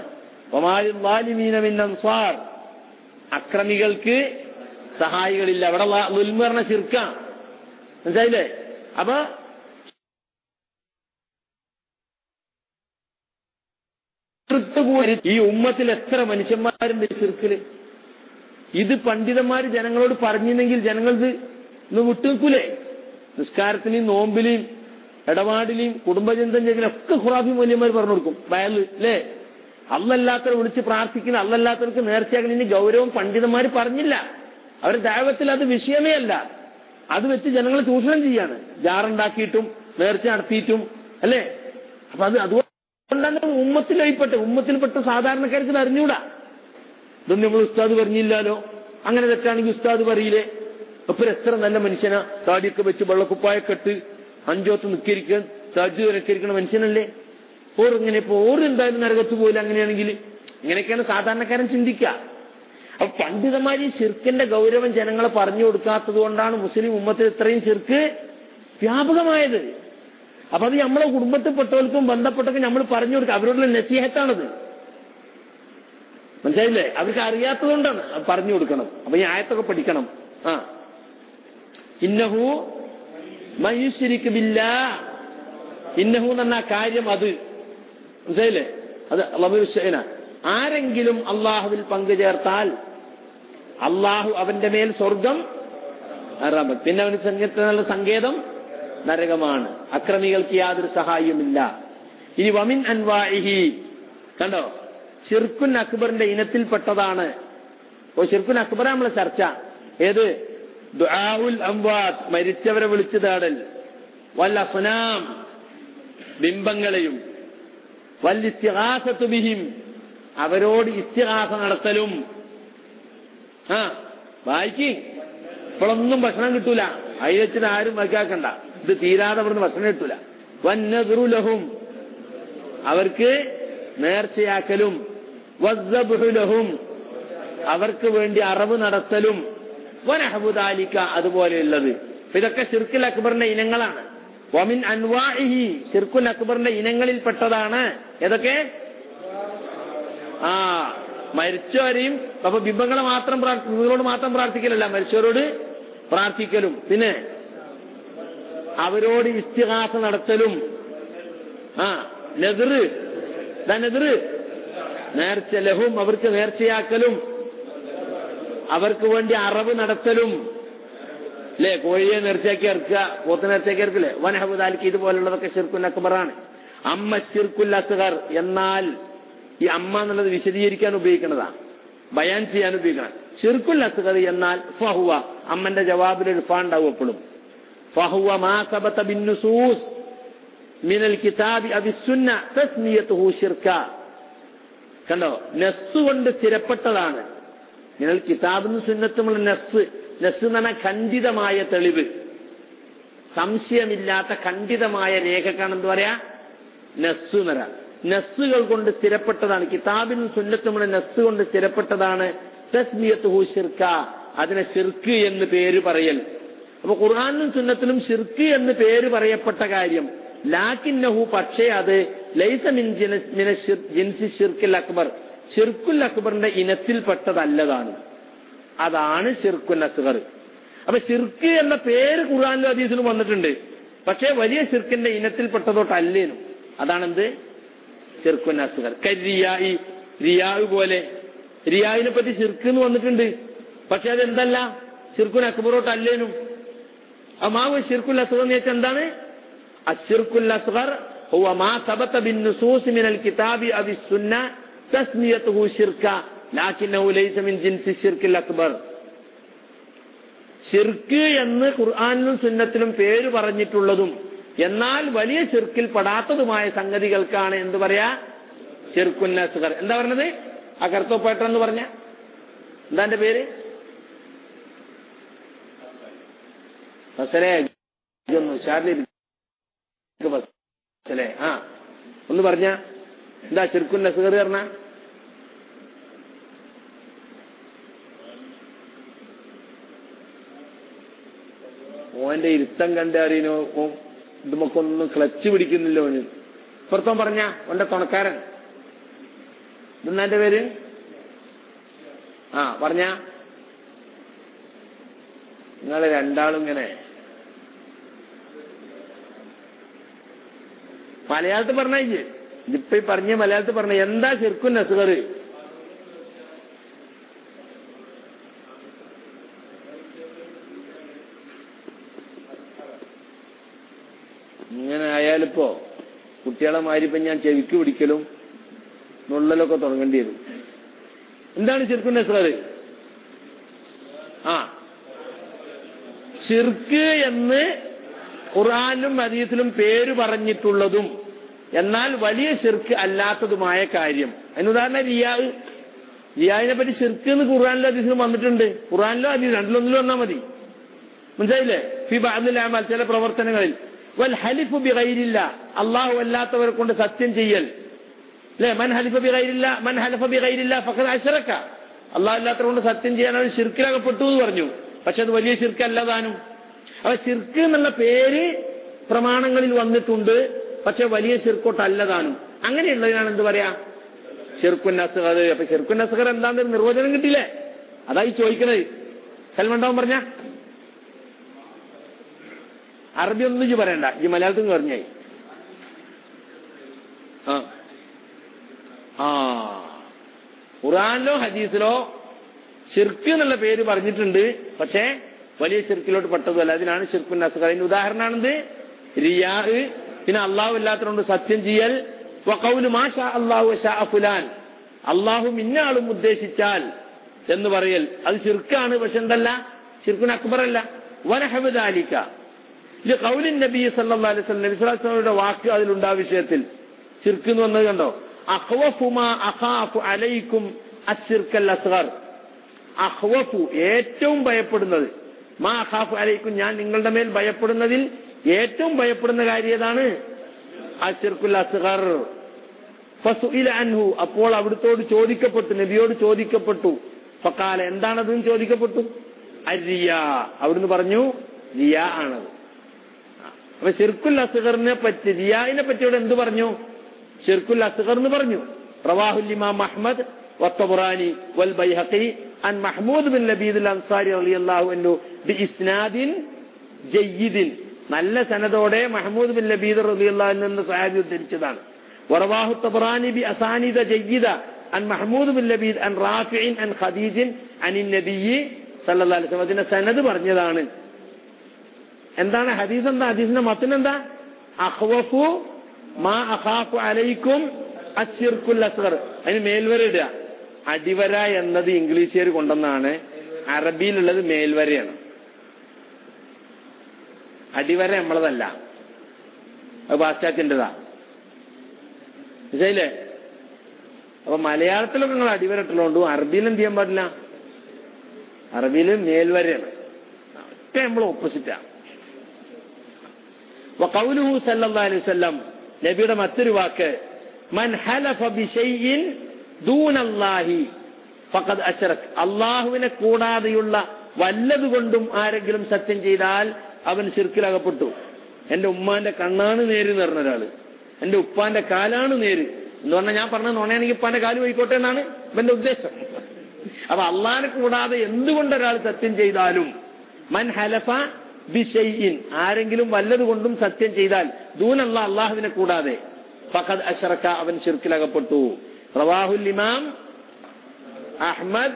Speaker 1: അക്രമികൾക്ക് സഹായികളില്ല. അവിടെ ദുൽമ പറഞ്ഞ ശിർക്കാണ്, മനസ്സിലായില്ലേ? അപ്പൊ ഈ ഉമ്മത്തിൽ എത്ര മനുഷ്യന്മാരുണ്ട് ശിർക്കില്? ഇത് പണ്ഡിതന്മാര് ജനങ്ങളോട് പറഞ്ഞിരുന്നെങ്കിൽ ജനങ്ങൾക്ക് ഇന്ന് വിട്ടുനിൽക്കൂലേ? നിസ്കാരത്തിലെയും നോമ്പിലെയും ഇടപാടിലെയും കുടുംബചിന്തം ചെയ്യലൊക്കെ ഖുറാഫി മൂല്യന്മാർ പറഞ്ഞു കൊടുക്കും. വയല് അല്ലേ? അല്ലല്ലാത്തവരെ വിളിച്ച് പ്രാർത്ഥിക്കുന്ന, അല്ലല്ലാത്തവർക്ക് നേർച്ചയാക്കണം. ഇനി ഗൗരവം പണ്ഡിതന്മാർ പറഞ്ഞില്ല. അവരുടെ ദഅവത്തിൽ അത് വിഷയമേ അല്ല. അത് വെച്ച് ജനങ്ങളെ ചൂഷണം ചെയ്യാണ്, ജാറുണ്ടാക്കിയിട്ടും നേർച്ച നടത്തിയിട്ടും അല്ലേ? അപ്പൊ അതുകൊണ്ടാണ് ഉമ്മത്തിൽപ്പെട്ട സാധാരണക്കാർക്ക് ഇത് അറിഞ്ഞൂടാ. ഇതൊന്നും നമ്മൾ ഉസ്താദ് പറഞ്ഞില്ലാലോ, അങ്ങനെ തെറ്റാണെങ്കിൽ ഉസ്താദ് പറയില്ലേ? അപ്പൊ എത്ര നല്ല മനുഷ്യനാ, താടിയൊക്കെ വെച്ച് വെള്ളക്കുപ്പായൊക്കെ ഇട്ട് 5 വക്ത് നിസ്കരിക്കാൻ തഹജ്ജുദ് നിസ്കരിക്കണ മനുഷ്യനല്ലേ? എന്തായാലും നരകത്ത് പോയില്ല. അങ്ങനെയാണെങ്കിൽ ഇങ്ങനെയൊക്കെയാണ് സാധാരണക്കാരൻ ചിന്തിക്കുക. അപ്പൊ പണ്ഡിതന്മാർ ഈ ശിർക്കിന്റെ ഗൗരവം ജനങ്ങളെ പറഞ്ഞു കൊടുക്കാത്തത് കൊണ്ടാണ് മുസ്ലിം ഉമ്മത്തിൽ ഇത്രയും ശിർക്ക് വ്യാപകമായത്. അപ്പൊ അത് നമ്മളെ കുടുംബത്തിൽപ്പെട്ടവർക്കും ബന്ധപ്പെട്ടവർക്കും നമ്മൾ പറഞ്ഞു കൊടുക്കുക. അവരോടുള്ള നസീഹത്താണത്. മനസ്സിലായില്ലേ? അവർക്ക് അറിയാത്തത് കൊണ്ടാണ് പറഞ്ഞു കൊടുക്കണം. അപ്പൊ ഈ ആയത്തൊക്കെ പഠിക്കണം. ഇന്നഹു മയുശ്രിക് ബില്ലാഹ്, ഇന്നഹു എന്ന് പറഞ്ഞ കാര്യം അത് മനസ്സിലായില്ലേ? അത് അല്ലാഹുവിന, ആരെങ്കിലും അള്ളാഹുവിൽ പങ്കുചേർത്താൽ അള്ളാഹു അവന്റെ മേൽ സ്വർഗം ഹറാമാക്കി, പിന്നെ അവന് സംഗീതത്തിനുള്ള സങ്കേതം നരകമാണ്, അക്രമികൾക്ക് യാതൊരു സഹായവുമില്ല. ഇനി വമിൻ അൻവാഇഹി, കണ്ടോ, ശിർക്കുൻ അക്ബറിന്റെ ഇനത്തിൽപ്പെട്ടതാണ്. ശിർക്കുൻ അക്ബർ നമ്മളെ ചർച്ച ഏത്? ദുആഉൽ അംവാത്ത്, മരിച്ചവരെ വിളിച്ചു തേടൽ, വൽ അസ്നാം, ബിംബങ്ങളെയും, വൽ ഇസ്തിഗാസത്തു ബിഹിം, അവരോട് ഇസ്തിഗാസ നടത്തലും. വായിക്ക്, ഇപ്പോഴൊന്നും ഭക്ഷണം കിട്ടൂല, അതിൽ വെച്ചിട്ട് ആരും വായിക്കാക്കണ്ട, ഇത് തീരാതെ ഇവിടുന്ന് ഭക്ഷണം കിട്ടൂല. വന്നദ്റു ലഹും, അവർക്ക് നേർച്ചയാക്കലും, വസ്സബ്ഹു ലഹും, അവർക്ക് വേണ്ടി അറവ് നടത്തലും, വനഹ്വു ദാലിക, അതുപോലെയുള്ളത്. ഇതൊക്കെ ശിർക്കുൽ അക്ബറിന്റെ ഇനങ്ങളാണ്. വമിൻ അൻവാഇഹി, ശിർക്കുൽ അക്ബറിന്റെ ഇനങ്ങളിൽപ്പെട്ടതാണ്. ഏതൊക്കെ? മരിച്ചവരെയും, അപ്പൊ ബിംബങ്ങളെ മാത്രം ബിംബങ്ങളോട് മാത്രം പ്രാർത്ഥിക്കലല്ല, മരിച്ചവരോട് പ്രാർത്ഥിക്കലും, പിന്നെ അവരോട് ഇസ്തിഗാസ നടത്തലും, നദ്റ്, നേർച്ച, ലഹും, അവർക്ക് നേർച്ചയാക്കലും, അവർക്ക് വേണ്ടി അറവ് നടത്തലും, അല്ലെ? കോഴിയെ നേർച്ചയാക്കി ഇറക്കുക, പോത്ത് നേർച്ചയാക്കി ഇറക്കില്ലേ? വനഹ്വു ദാലിക, ഇതുപോലുള്ളതൊക്കെ ശിർക്കുൽ അക്ബറാണ്. അമ്മ ശിർക്കുൽ അസ്ഗർ, എന്നാൽ ഈ അമ്മ എന്നുള്ളത് വിശദീകരിക്കാൻ ഉപയോഗിക്കുന്നതാ, ബയാൻ ചെയ്യാൻ ഉപയോഗിക്കണം. ശിർക്കുൽ അസ്ഗർ എന്നാൽ ഫഹുവ, അമ്മന്റെ ജവാബിൽ ഒരു ഫാ ഉണ്ടാവും എപ്പോഴും. ഫഹുവ മാ സബത ബിന്നുസൂസ് മിനൽ കിതാബി അവിസ്സുന്ന തസ്മിയതുഹു ശിർക. കണ്ടോ, നസ്സ് കൊണ്ട് സ്ഥിരപ്പെട്ടതാണ്. മിനൽ കിതാബിന് സുന്നത്തുമുള്ള നസ്സ് എന്ന് പറഞ്ഞാൽ ഖണ്ഡിതമായ തെളിവ്, സംശയമില്ലാത്ത ഖണ്ഡിതമായ രേഖക്കാണ് എന്ത് പറയാ? നസ്സ് എന്ന് പറയാം. നസ്സുകൾ കൊണ്ട് സ്ഥിരപ്പെട്ടതാണ്, കിതാബിനും സുന്നത്തുമുള്ള നസ്സ് കൊണ്ട് സ്ഥിരപ്പെട്ടതാണ്. തസ്മിയത്തുഹു ശിർക, അതിനെ ശിർക്ക് എന്ന് പേര് പറയൽ. അപ്പൊ ഖുർആനിലും സുന്നത്തിലും ശിർക്ക് എന്ന് പേര് പറയപ്പെട്ട കാര്യം, ലാകിന്നഹു, പക്ഷേ അത് ലൈസ മിൻ ജിൻസി ശിർക്കുൽ അക്ബർ, ശിർക്കുൽ അക്ബറിന്റെ ഇനത്തിൽപ്പെട്ടതല്ലതാണ്. അതാണ് ശിർക്കുൽ അസ്ഗർ. അപ്പൊ ശിർക്ക് എന്ന പേര് ഖുർആനിലും ഹദീസിലും വന്നിട്ടുണ്ട്, പക്ഷേ വലിയ ശിർക്കിന്റെ ഇനത്തിൽപ്പെട്ടതോട്ടല്ലേനും. അതാണെന്ത്? ശിർക്കുൽ അസ്ഗർ. കരിയായി, റിയാവ് പോലെ, റിയാവിനെ പറ്റി ശിർക്ക് എന്ന് വന്നിട്ടുണ്ട്, പക്ഷെ അതെന്തല്ല? ശിർക്കുൽ അക്ബറോട്ടല്ലേനും. മാവ് ശിർക്കുൽ അസ്ഗർ എന്ന് വെച്ചാൽ എന്താണ്? അശ്ശിർക്കുൽ അസ്ഗർ ഹുവ മാ സബത ബിന്നുസൂസ് മിനൽ കിതാബി അവിസ്സുന്ന തസ്മിയതുഹു ശിർക ലാകിന്നഹു ലൈസ മിൻ ജിൻസി ശിർക്കിൽ അക്ബർ. ശിർക്ക് എന്ന് ഖുർആനിലും സുന്നത്തിലും പേര് പറഞ്ഞിട്ടുള്ളതും എന്നാൽ വലിയ ശിർക്കിൽ പെടാത്തതുമായ സംഗതികൾക്കാണ് എന്ത് പറയാ? ശിർക്കുൽ അസ്ഗർ. എന്താ പറഞ്ഞത്? ആ കർത്തോപ്പേട്ടൻ എന്ന് പറഞ്ഞ എന്താ എന്റെ പേര്? ഒന്ന് പറഞ്ഞ എന്താ ശിർക്കുൽ അസ്ഗർ പറഞ്ഞ? ഓന്റെ ഇരുത്തം കണ്ടറിയനോ, ഇതുമൊക്കൊന്നും ക്ലച്ച് പിടിക്കുന്നില്ല ഓന്. ഇപ്പുറത്തോ പറഞ്ഞ ഓന്റെ തുണക്കാരൻ ഇതെന്നാ എന്റെ പേര്? പറഞ്ഞ നിങ്ങൾ രണ്ടാളും ഇങ്ങനെ മലയാളത്തിൽ പറഞ്ഞേ, ഇതിപ്പോ പറഞ്ഞ മലയാളത്തിൽ പറഞ്ഞ എന്താ ശിർക്കുൻ അസ്ഗർ? ഇങ്ങനെ ആയാലിപ്പോ കുട്ടികളെ മാരിപ്പോ ഞാൻ ചെവിക്ക് പിടിക്കലും നുള്ളലൊക്കെ തുടങ്ങേണ്ടി വരും. എന്താണ് ശിർക്കുൻ അസ്ഗർ? ശിർക്ക് എന്ന് ഖുർആനിലും ഹദീസിലും പേര് പറഞ്ഞിട്ടുള്ളതും എന്നാൽ വലിയ ശിർക്ക് അല്ലാത്തതുമായ കാര്യം. അതിന് ഉദാഹരണം റിയാഇനെ പറ്റി ശിർക്ക് എന്ന് ഖുർആനിലും ഹദീസിലും വന്നിട്ടുണ്ട്. ഖുർആനിലോ ഹദീസ് രണ്ടിലൊന്നിലും വന്നാൽ മതി. മനസ്സിലായില്ലേ? ഫി ബഅദിൽ അഅമാൽ, ചില പ്രവർത്തനങ്ങളിൽ. വൽ ഹലിഫു ബിഗൈരില്ലാ, അല്ലാഹു അല്ലാത്തവരെ കൊണ്ട് സത്യം ചെയ്യൽ. അല്ലേ? മൻ ഹലിഫ ബിഗൈരില്ലാ ഫഖദ് അശ്റക. അല്ലാഹു അല്ലാത്തവരെ കൊണ്ട് സത്യം ചെയ്യാൻ അവർ ശിർക്കിലകപ്പെട്ടു എന്ന് പറഞ്ഞു. പക്ഷെ അത് വലിയ ശിർക്കല്ലതാനും. അപ്പൊ ശിർക്ക് എന്നുള്ള പേര് പ്രമാണങ്ങളിൽ വന്നിട്ടുണ്ട്, പക്ഷെ വലിയ ശിർക്കോട്ടല്ലതാനും. അങ്ങനെയുള്ളതിനാണ് എന്ത് പറയാ? ശിർക്കുൻ അസ്ഗർ. അപ്പൊ ശിർക്കുൻ അസ്ഗർ എന്താന്ന് നിർവചനം കിട്ടിയില്ലേ? അതായി ചോദിക്കണത്. കൽമണ്ടാവും പറഞ്ഞ അറബി ഒന്നും ഇജ്ജ് പറയണ്ട, ഈ മലയാളത്തിൽ പറഞ്ഞായി. ഖുർആനിലോ ഹദീസിലോ ശിർക്ക് എന്നുള്ള പേര് പറഞ്ഞിട്ടുണ്ട്, പക്ഷേ വലിയ ശിർക്കിലോട്ട് പെട്ടതല്ല. അതിനാണ് ശിർക്കുൻ അസ്ഗർ. അതിന് ഉദാഹരണമാണെന്ത്? റിയാ, പിന്നെ അള്ളാഹു അല്ലാത്തതുകൊണ്ട് സത്യം ചെയ്യൽ. വഖൗലു മാ ഷാ അല്ലാഹു വശാ ഫുലാൻ, അള്ളാഹു ഇന്നയാളും ഉദ്ദേശിച്ചാൽ എന്ന് പറയൽ. അത് ശിർക്കാണ്, പക്ഷെ എന്തല്ല, ശിർക്കുൻ അക്ബർ അല്ല. വനഹവ ദാലിക ലിഖൗലിൻ നബി സല്ലല്ലാഹു അലൈഹി വസല്ലം, നബി സല്ലല്ലാഹു അലൈഹി വസല്ലമയുടെ വാക്ക് അതിലുണ്ട്. ആ വിഷയത്തിൽ ശിർക്ക് എന്ന് വന്നത് കണ്ടോ? അഖ്വഫു മാ അഖാഫു അലൈക്കും അശ്ശിർക്കൽ അസ്ഗർ. അഖ്വഫു ഏറ്റവും ഭയപ്പെടുന്നത്, മാ അഖാഫു അലൈക്കും ഞാൻ നിങ്ങളുടെ മേൽ ഭയപ്പെടുന്നതിൽ ഏറ്റവും ഭയപ്പെടുന്ന കാര്യം ഏതാണ്? അശ്ശിർക്കുൽ അസ്ഗർ. ഫസുഇല അൻഹു, അപ്പോൾ അവിടുത്തോട് ചോദിക്കപ്പെട്ടു, നബിയോട് ചോദിക്കപ്പെട്ടു. ഫഖാല, എന്താണതെന്ന് ചോദിക്കപ്പെട്ടു? അരിയാ, അവിടുന്ന് പറഞ്ഞു റിയാ ആണത്. അപ്പൊ ശിർക്കുൽ അസ്ഗറിനെ പറ്റി, റിയായിനെ പറ്റി ഇവിടെ എന്ത് പറഞ്ഞു? ശിർക്കുൽ അസ്ഗർ എന്ന് പറഞ്ഞു. റവാഹുൽ ഇമാം അഹ്മദ് വത്തബറാനി വൽ ബൈഹഖി അൻ മഹ്മൂദ് ബിൻ ലബീദ് അൽ അൻസാരി റളിയല്ലാഹു അൻഹു ബി ഇസ്നാദിൻ ജയ്യിദിൻ, നല്ല സനദോടെ മഹ്മൂദ് ബിൻ ലബീദ് റളിയല്ലാഹു അൻഹു എന്ന സഹാബി ഉദ്ധരിച്ചതാണ്. വറവാഹു തബറാനി ബി അസാനിദ ജയ്യിദ അൻ മഹ്മൂദ് ബിൻ ലബീദ് അൻ റാഫിഇൻ അൻ ഖദീജിൻ അനിൻ നബിയ്യി സല്ലല്ലാഹു അലൈഹി വസല്ലം. അതിന്റെ സനദ് പറഞ്ഞതാണ്. എന്താണ് ഹദീസ്? എന്താ ഹദീസിന്റെ മത്ൻ? എന്താ? അഖ്വഫു മാ അഖാഫു അലൈക്കും അശ്ശിർക്കുൽ അസ്ഗർ. അതിന് മേൽവര ഇടുക. അടിവര എന്നത് ഇംഗ്ലീഷുകാർ കൊണ്ടെന്നാണ്, അറബിയിലുള്ളത് മേൽവരയാണ്. അടിവര നമ്മളതല്ല, അത് പാശ്ചാത്യൻ്റെതാ. മനസ്സിലായില്ലേ? അപ്പൊ മലയാളത്തിലൊക്കെ നിങ്ങൾ അടിവരട്ടുള്ളതുകൊണ്ടും അറബിയിൽ എന്ത് ചെയ്യാൻ പാടില്ല? അറബിയിൽ മേൽവരയാണ്. ഒക്കെ നമ്മൾ ഓപ്പോസിറ്റാ. വഖൗലുഹു സല്ലല്ലാഹു അലൈഹി വസല്ലം, നബിയുടെ മറ്റൊരു വാക്ക്, മൻ ഹലഫ ബിശൈഇൻ ദൂനല്ലാഹി ഫഖദ് അശ്റക. അല്ലാഹുവിനെ കൂടാതെയുള്ള വല്ലതുകൊണ്ടും ആരെങ്കിലും സത്യം ചെയ്താൽ അവൻ ശിർക്കിലകപ്പെട്ടു. എന്റെ ഉമ്മാന്റെ കണ്ണാണ് നേര് എന്ന് പറഞ്ഞ ഒരാള്, എന്റെ ഉപ്പാന്റെ കാലാണ് നേര് എന്ന് പറഞ്ഞാൽ, ഞാൻ പറഞ്ഞത് നോണയാണെങ്കിൽ ഉപ്പാന്റെ കാല് പോയിക്കോട്ടെ എന്നാണ് ഇവന്റെ ഉദ്ദേശം. അപ്പൊ അള്ളാഹിനെ കൂടാതെ എന്തുകൊണ്ടൊരാൾ സത്യം ചെയ്താലും, മൻ ഹലഫ ബിശൈഇൻ, ആരെങ്കിലും വല്ലതുകൊണ്ടും സത്യം ചെയ്താൽ, ദൂനല്ലാഹ്, അള്ളാഹുവിനെ കൂടാതെ, ഫഖദ് അശ്റക, അവൻ ശിർക്കിലകപ്പെട്ടു. റവാഹുൽ ഇമാം അഹ്മദ്,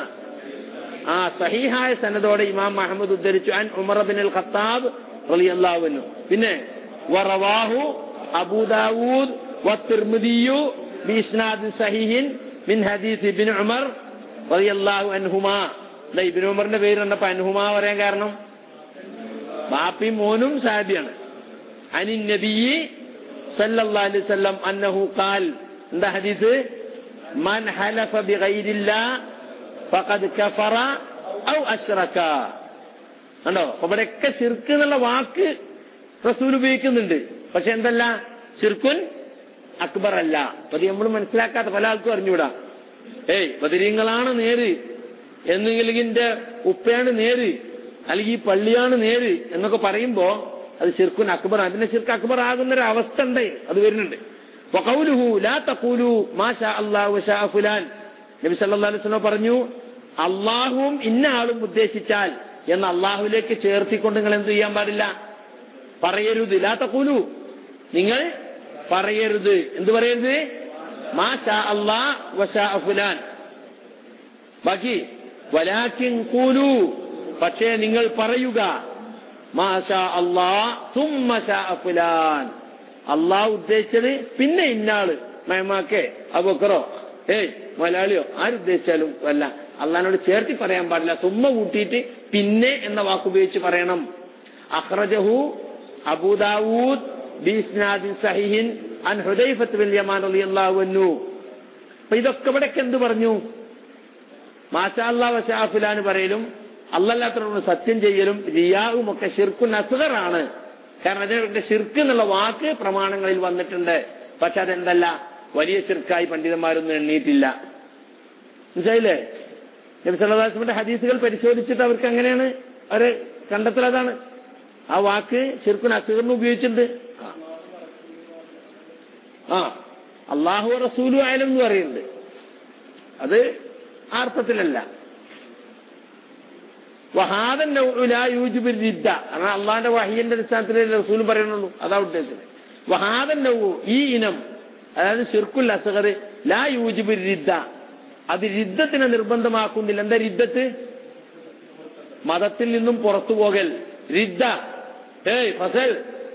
Speaker 1: സഹീഹായ സനദോടെ ഇമാം അഹ്മദ് ഉദ്ധരിച്ചു. അൻ ഉമർ ഇബ്നുൽ ഖത്താബ് റളിയല്ലാഹു അൻഹു. പിന്നെ വറവാഹു അബൂ ദാവൂദ് വത്തിർമിദി ബിഇസ്നാദ് സഹീഹിൻ മിൻ ഹദീസ് ഇബ്നു ഉമർ റളിയല്ലാഹു അൻഹുമാ. ഇബ്നു ഉമറിന്റെ പേര് കണ്ടപ്പോ അൻഹുമാ പറയാൻ കാരണം, ബാപ്പയും മോനും സാഹിബിയാണ്. അനിൻ നബിയ്യി സല്ലല്ലാഹു അലൈഹി വസല്ലം അന്നഹു ഖാൽ, എന്താ ഹദീസ്? മൻ ഹലഫ ബിഗൈരില്ലാഹ് ഫഖദ് കഫറ ഔ അശ്റക. കണ്ടോ? അപ്പൊ ഇവിടെയൊക്കെ ശിർക്ക് എന്നുള്ള വാക്ക് റസൂൽ ഉപയോഗിക്കുന്നുണ്ട്, പക്ഷെ എന്തല്ല, ശിർക്കുൻ അക്ബർ അല്ല. അപ്പൊ അത് നമ്മൾ മനസ്സിലാക്കാത്ത പല ആൾക്കും അറിഞ്ഞൂടാ. ബദരീങ്ങളാണ് നേര്, എന്നെങ്കിലും എന്റെ ഉപ്പയാണ് നേര്, അല്ലെങ്കിൽ ഈ പള്ളിയാണ് നേര് എന്നൊക്കെ പറയുമ്പോ അത് ശിർക്കുൻ അക്ബർ. അതിന്റെ ശിർക്ക് അക്ബർ ആകുന്നൊരു അവസ്ഥ ഉണ്ട്, അത് വരുന്നുണ്ട്. വഖൗലുഹു ലാ തഖൂലു മാ ഷാ അല്ലാഹു വശാ ഫുലാൻ. നബി സല്ലല്ലാഹു അലൈഹി വസല്ലം പറഞ്ഞു, അള്ളാഹുവും ഇന്ന ആളും ഉദ്ദേശിച്ചാൽ എന്ന് അള്ളാഹുവിലേക്ക് ചേർത്തിക്കൊണ്ട് നിങ്ങൾ എന്ത് ചെയ്യാൻ പാടില്ല? പറയരുത്. ലാ തഖൂലു, നിങ്ങൾ പറയരുത്. എന്ത് പറയരുത്? മാ ഷാ അല്ലാഹ് വശാ ഫുലാൻ. ബാക്കി വലാകിൻ ഖൂലു, പക്ഷേ നിങ്ങൾ പറയുക മാ ഷാ അല്ലാഹ് സുമ്മ ഷാ ഫുലാൻ. അള്ളാഹ് ഉദ്ദേശിച്ചത് പിന്നെ ഇന്നാള് മഹമാക്കേ അബൂബക്കറോ മലയാളിയോ ആരുദ്ദേശിച്ചാലും അല്ല, അള്ളാഹിനോട് ചേർത്തി പറയാൻ പാടില്ല. സുമ്മ കൂട്ടിയിട്ട് പിന്നെ എന്ന വാക്കുപയോഗിച്ച് പറയണം. അഖ്റജഹു അബൂ ദാവൂദ് ബിസ്നാദിൻ സഹീഹിൻ അൻ ഹുദൈഫത്ത് ബിൻ യമാൻ റളിയല്ലാഹു അൻഹു. അപ്പൊ ഇതൊക്കെ ഇവിടേക്ക് എന്ത് പറഞ്ഞു? മാഷാ അല്ലാഹ് വശാ ഫുലാൻ പറയലും അല്ലാഹുവിനോട് സത്യം ചെയ്യലും റിയാഉം ഒക്കെ ശിർക്കുൻ അസ്ഗറാണ്. കാരണം അതിന്റെ ശിർക്ക് എന്നുള്ള വാക്ക് പ്രമാണങ്ങളിൽ വന്നിട്ടുണ്ട്. പക്ഷെ അതെന്തല്ല, വലിയ ശിർക്കായി പണ്ഡിതന്മാരൊന്നും എണ്ണിയിട്ടില്ല. മനസ്സിലായില്ലേ? നബി സല്ലല്ലാഹു അലൈഹി വസല്ലമയുടെ ഹദീസുകൾ പരിശോധിച്ചിട്ട് അവർക്ക് അങ്ങനെയാണ് അവര് കണ്ടെത്തൽ. അതാണ് ആ വാക്ക് ശിർക്കുൻ അസ്ഗറിന് ഉപയോഗിച്ചിട്ടുണ്ട്. അള്ളാഹു റസൂലു ആയാലും എന്ന് പറയുന്നുണ്ട്. അത് ആ അർത്ഥത്തിലല്ല. വഹാദൻ ലാ യൂജിബു റിദ്ദ, കാരണം അള്ളാഹിന്റെ വഹയിന്റെ അടിസ്ഥാനത്തിലേ റസൂലും പറയുന്നുള്ളൂ. അതാ ഉദ്ദേശിച്ചത്. വഹാദൻ നൗ, ഈ ഇനം, അതായത് ശിർക്കുൽ അസ്ഗർ, ലാ യൂജിബു റിദ്ദ, അത് റിദ്ദത്തിനെ നിർബന്ധമാക്കുന്നില്ല. എന്താ റിദ്ദത്ത്? മതത്തിൽ നിന്നും പുറത്തു പോകൽ. റിദ്ദ ഫസൽ.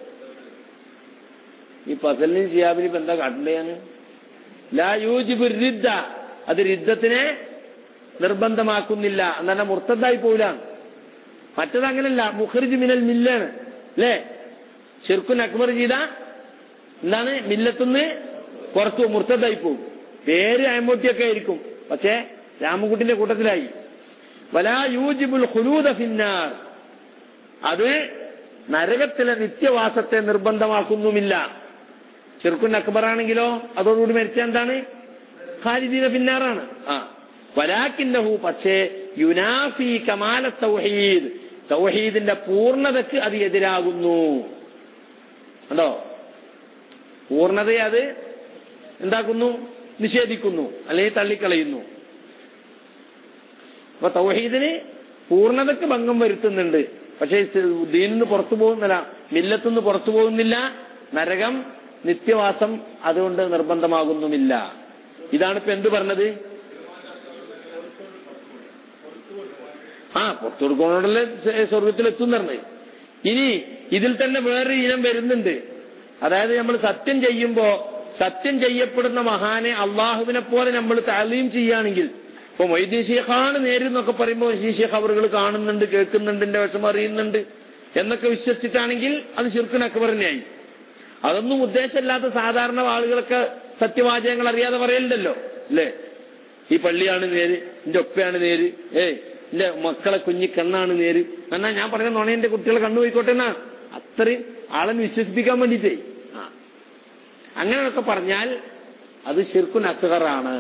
Speaker 1: ഈ ഫസലിനും ഷിയാബിനും ഇപ്പൊ എന്താ കാട്ടേണ്ടതാണ്? ലാ യൂജിബു റിദ്ദ, അത് റിദ്ദത്തിനെ നിർബന്ധമാക്കുന്നില്ല. എന്നാൽ മുർത്തദ്ദായി പോവില്ല. മറ്റതങ്ങനല്ല, മുഖ്രിജ് മിനൽ മില്ലാണ് അല്ലേ? ശിർക്കുൻ അക്ബർ ചെയ്ത എന്താണ്? മില്ലത്തുനിന്ന് പുറത്തു മുർത്തദ്ദായി പോകും. പേര് അയമ്പൂട്ടിയൊക്കെ ആയിരിക്കും, പക്ഷേ രാമൻകുട്ടിന്റെ കൂട്ടത്തിലായി. വലാ യൂജിബുൽ ഖുലൂദ ഫിന്നാർ, അത് നരകത്തിലെ നിത്യവാസത്തെ നിർബന്ധമാക്കുന്നുമില്ല. ശിർക്കുൻ അക്ബർ ആണെങ്കിലോ അതോടുകൂടി മരിച്ച എന്താണ്? ഖാലിദീന ഫിന്നാറാണ്. വലാകിന്നഹു, പക്ഷേ യുനാഫി കമാല തൗഹീദ്, തൗഹീദിന്റെ പൂർണ്ണതയ്ക്ക് അത് എതിരാകുന്നു. കണ്ടോ? പൂർണ്ണതയെ അത് എന്താക്കുന്നു? നിഷേധിക്കുന്നു, അല്ലെങ്കിൽ തള്ളിക്കളയുന്നു. അപ്പൊ തൗഹീദിന് പൂർണ്ണതയ്ക്ക് ഭംഗം വരുത്തുന്നുണ്ട്. പക്ഷേ ദീനിന്ന് പുറത്തു പോകുന്നില്ല, മില്ലത്തുനിന്ന് പുറത്തു പോകുന്നില്ല. നരകം നിത്യവാസം അതുകൊണ്ട് നിർബന്ധമാകുന്നുമില്ല. ഇതാണ് ഇപ്പൊ എന്ത് പറഞ്ഞത്? പുറത്തു കൊടുക്കുന്നതോടല്ലേ സ്വർഗത്തിലെത്തും പറഞ്ഞത്. ഇനി ഇതിൽ തന്നെ വേറൊരു ഇനം വരുന്നുണ്ട്. അതായത് നമ്മൾ സത്യം ചെയ്യുമ്പോ സത്യം ചെയ്യപ്പെടുന്ന മഹാനെ അള്ളാഹുവിനെ പോലെ നമ്മൾ തഅലീം ചെയ്യുകയാണെങ്കിൽ, ഇപ്പൊ മൊയ്തീൻ ശൈഖാണ് നേരെന്നൊക്കെ പറയുമ്പോൾ മൊയ്തീൻ ശൈഖ് അവറുകൾ കാണുന്നുണ്ട്, കേൾക്കുന്നുണ്ട്, എന്റെ വിഷമം അറിയുന്നുണ്ട് എന്നൊക്കെ വിശ്വസിച്ചിട്ടാണെങ്കിൽ അത് ശിർക്കുൻ അക്ബറിനെയായി. അതൊന്നും ഉദ്ദേശമില്ലാത്ത സാധാരണ ആളുകളൊക്കെ സത്യവാചകങ്ങൾ അറിയാതെ പറയലുണ്ടല്ലോ അല്ലേ? ഈ പള്ളിയാണ് നേര്, എന്റെ ഒപ്പയാണ് നേര്, എന്റെ മക്കളെ കുഞ്ഞിക്കണ്ണാണ് നേര്. എന്നാ ഞാൻ പറഞ്ഞ നുണയന്റെ കുട്ടികളെ കണ്ണു പോയിക്കോട്ടെ എന്നാ, അത്രയും ആളെ വിശ്വസിപ്പിക്കാൻ വേണ്ടിട്ടേ. അങ്ങനെയൊക്കെ പറഞ്ഞാൽ അത് ശിർക്കുൻ അസ്ഗറാണ്.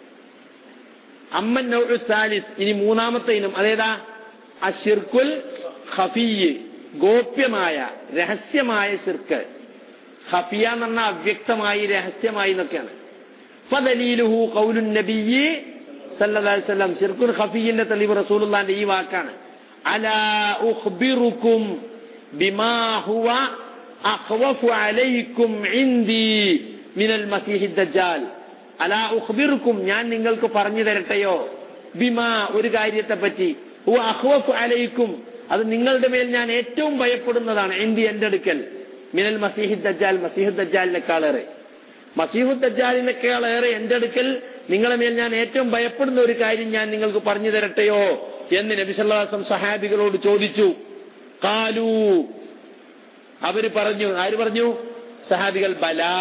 Speaker 1: അമ്മൻ നൗഉ സാലിസ്, ഇനി മൂന്നാമത്തെ ഇനം അതേതാ? അശിർക്കുൽ ഖഫിയ്, ഗോപ്യമായ രഹസ്യമായ ശിർക്ക്. ഖഫിയ എന്ന് പറഞ്ഞാൽ അവ്യക്തമായി രഹസ്യമായി എന്നൊക്കെയാണ്. ഫദലീലുഹു ഖൗലുൻ നബിയ്യി സല്ലല്ലാഹു അലൈഹി വസല്ലം, ശിർക്കുൽ ഖഫിയിന്റെ തെളിവ് റസൂലുള്ളാഹിന്റെ ഈ വാക്കാണ്. അലാ ഉഖ്ബിറുക്കും ബിമാ ഹുവ അഖ്വഫു അലൈക്കും ഇൻദി മിനൽ മസീഹിദ് ദജ്ജാൽ. അലാ ഉഖ്ബിറുക്കും, ഞാൻ നിങ്ങൾക്ക് പറഞ്ഞു തരട്ടെയോ, ബിമാ, ഒരു കാര്യത്തെ പറ്റി, ഹുവ അഖ്വഫു അലൈക്കും, അത് നിങ്ങളുടെ മേൽ ഞാൻ ഏറ്റവും ഭയപ്പെടുന്നതാണ്, ഇൻദി, എന്റെ അടുക്കൽ, മിനൽ മസീഹിദ് ദജ്ജാൽ, മസീഹുദ് ദജ്ജാലിനേക്കാളേറെ, മസീഹുദ് ദജ്ജാലിനേക്കാളേറെ എന്റെ അടുക്കൽ നിങ്ങളെ മേൽ ഞാൻ ഏറ്റവും ഭയപ്പെടുന്ന ഒരു കാര്യം ഞാൻ നിങ്ങൾക്ക് പറഞ്ഞു തരട്ടെയോ എന്ന് നബി സല്ലല്ലാഹു അലൈഹി വസല്ലം സഹാബികളോട് ചോദിച്ചു. ഖാലൂ, അവര് പറഞ്ഞു. ആര് പറഞ്ഞു? സഹാബികൾ. ബലാ,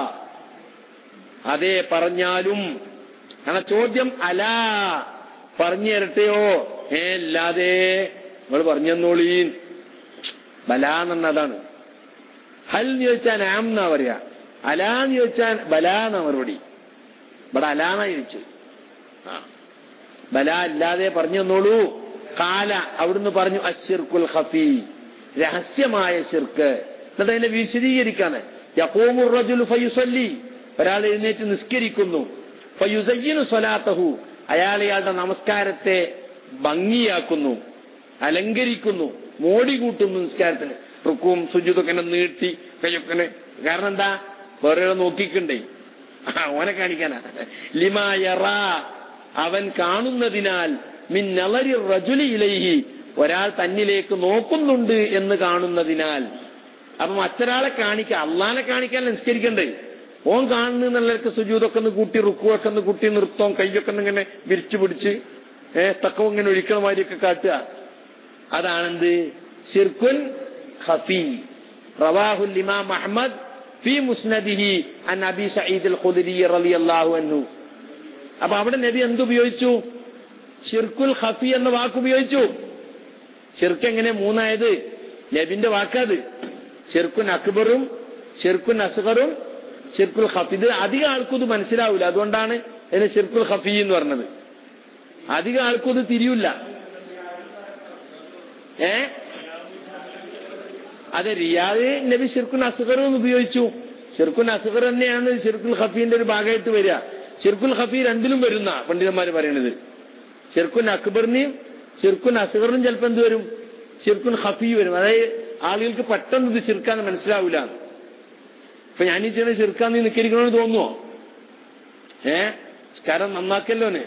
Speaker 1: അതെ പറഞ്ഞാലും. കാരണം ചോദ്യം അലാ, പറഞ്ഞു തരട്ടെയോ, അല്ലാതെ നിങ്ങൾ പറഞ്ഞു തന്നോളീൻ. ബലാന്നതാണ്. ഹൽ എന്ന് ചോദിച്ചാൽ ആം എന്നാ പറയാ, അലാന്ന് ചോദിച്ചാൽ ബലാ എന്നാ മറുപടി. ഇവിടെ അലാന്നാ ചോദിച്ചു. ബലാ, അല്ലാതെ പറഞ്ഞു തന്നോളൂ. കാല, അവിടുന്ന് പറഞ്ഞു അശ്ശിർക്കുൽ ഖഫി, രഹസ്യമായ ശിർക്ക്. എന്നിട്ട് അതിനെ വിശദീകരിക്കാണ്. യഖൂമുർ റജുലു ഫയുസല്ലി, ഒരാൾ എഴുന്നേറ്റ് നിസ്കരിക്കുന്നു. ഫയുസയ്യിനു സ്വലാത്തഹു, അയാൾ അയാളുടെ നമസ്കാരത്തെ ഭംഗിയാക്കുന്നു, അലങ്കരിക്കുന്നു, മോടി കൂട്ടുന്നു നിസ്കാരത്തിന്. റുക്കും സുജൂദൊക്കെ നീട്ടി കയ്യൊക്കെ. കാരണം എന്താ? വേറെ നോക്കിക്കണ്ടേ, ഓനെ കാണിക്കാനാ. ലിമാ യറാ, അവൻ കാണുന്നതിനാൽ, മിൻ നളരി റജുലി ഇലൈഹി, ഒരാൾ തന്നിലേക്ക് നോക്കുന്നുണ്ട് എന്ന് കാണുന്നതിനാൽ. അപ്പൊ മറ്റൊരാളെ കാണിക്കാൻ, അള്ളാനെ കാണിക്കാൻ നിസ്കരിക്കണ്ടേ? ഓൻ കാണുന്ന എന്നുള്ളവർക്ക് സുജൂദൊക്കെ ഒന്ന് കൂട്ടി, റുക്കുവൊക്കെ ഒന്ന് കൂട്ടി, നൃത്തം കൈയൊക്കെ ഒന്ന് ഇങ്ങനെ വിരിച്ചു പിടിച്ച് തക്കവും ഇങ്ങനെ ഒഴിക്കണ മാതിരിയൊക്കെ കാട്ടുക. അതാണെന്ത്? ശിർക്കുൻ ഖഫീ. റവാഹുൽ ഇമാം അഹ്മദ് ഫീ മുസ്നദിഹി അൻ അബീ സഈദ് അൽ ഖുദരി റളിയല്ലാഹു അൻഹു. അപ്പൊ അവിടെ നബി എന്തുപയോഗിച്ചു? ശിർക്കുൽ ഖഫീ എന്ന വാക്ക് ഉപയോഗിച്ചു. ശിർക്ക് എങ്ങനെ മൂന്നായത്? നബിന്റെ വാക്കത്. ശിർക്കുൻ അക്ബറും ശിർക്കുൻ അസ്ഗറും ശിർക്കുൽ ഖഫീ. ഇത് അധികം ആൾക്കും ഇത് മനസ്സിലാവില്ല, അതുകൊണ്ടാണ് ഇതിന് ശിർക്കുൽ ഖഫീ എന്ന് പറഞ്ഞത്. അധികം ആൾക്കും ഇത് തിരിയില്ല. അതെ, റിയാദ് നബി ശിർക്കുൻ അസ്ഗർ എന്ന് ഉപയോഗിച്ചു. ശിർക്കുൻ അസ്ഗർ തന്നെയാണ് ശിർക്കുൽ ഖഫീന്റെ ഒരു ഭാഗമായിട്ട് വരിക. ശിർക്കുൽ ഖഫീ രണ്ടിലും വരുന്ന പണ്ഡിതന്മാർ പറയണത്. ശിർക്കുൻ അക്ബറിനെയും ശിർക്കുൻ അസ്ഗറിനും ചിലപ്പോൾ എന്ത് വരും? ശിർക്കുൻ ഖഫീ വരും. അതായത് ആളുകൾക്ക് പെട്ടെന്ന് ഇത് ശിർക്കാന്ന് മനസ്സിലാവില്ല. ഇപ്പൊ ഞാനീ ചെയ്യുന്ന ശിർക്കാന്ന് നിൽക്കിരിക്കണമെന്ന് തോന്നുവോ? സ്കാരം നന്നാക്കല്ലോന്.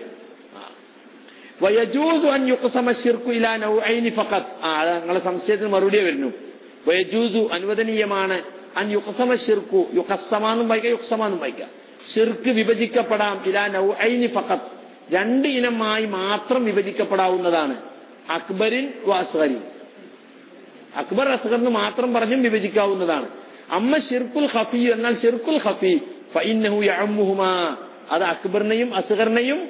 Speaker 1: വയജൂസു അൻ യുഖ്സമ ശിർക്കു ഇലാ നൗഐനി ഫഖത്ത്. നിങ്ങളെ സംശയത്തിന് മറുപടിയെ വരുന്നു. വയജൂസു, അനുവദനീയമാണ്, അൻ യുഖ്സമ ശിർക്കു, യുഖസ്സമാന്നും വായിക്കാം യുഖ്സമാന്നും വായിക്കാം. ശിർക്ക് വിഭജിക്കപ്പെടാം ഇലാ നൗഐനി ഫഖത്ത്, രണ്ട് ഇനമായി മാത്രം വിഭജിക്കപ്പെടാവുന്നതാണ്. അക്ബറിൻ വ അസ്ഗരിൻ. അക്ബർ അസ്ഗറിന് മാത്രം പറഞ്ഞും വിഭജിക്കാവുന്നതാണ്. അമ്മ ശിർക്കുൽ ഖഫീ, എന്നാൽ ശിർക്കുൽ ഖഫീ ഫഇന്നഹു യഅമ്മുഹുമാ, അത് അക്ബറിനെയും അസ്ഗറിനെയും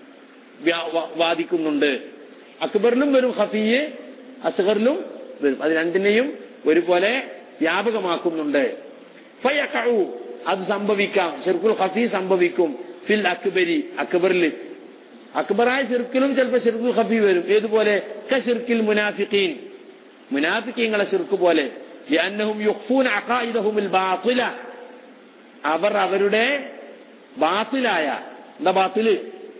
Speaker 1: വാദിക്കുന്നുണ്ട്. അക്ബറിലും വരും ഖഫീയെ, അസ്ഗറിലും വരും. അത് രണ്ടിനെയും ഒരുപോലെ വ്യാപകമാക്കുന്നുണ്ട്. ഫയഖഉ, അത് സംഭവിക്കാം, ശിർക്കുൽ ഖഫീ സംഭവിക്കും. ഫിൽ അക്ബരി, അക്ബറിൽ, അക്ബറായ ശിർക്കിലും ചിലപ്പോൾ ശിർക്കുൽ ഖഫീ വരും. ഏതുപോലെ? കശിർക്കിൽ മുനാഫിഖീൻ, മുനാഫിഖീങ്ങളെ ശിർക്ക് പോലെ. ലിഅന്നഹും യുഖ്ഫൂന അഖായിദഹുൽ ബാത്തില, അവർ അവരുടെ ബാത്തിലായ, എന്താ ബാത്തില്?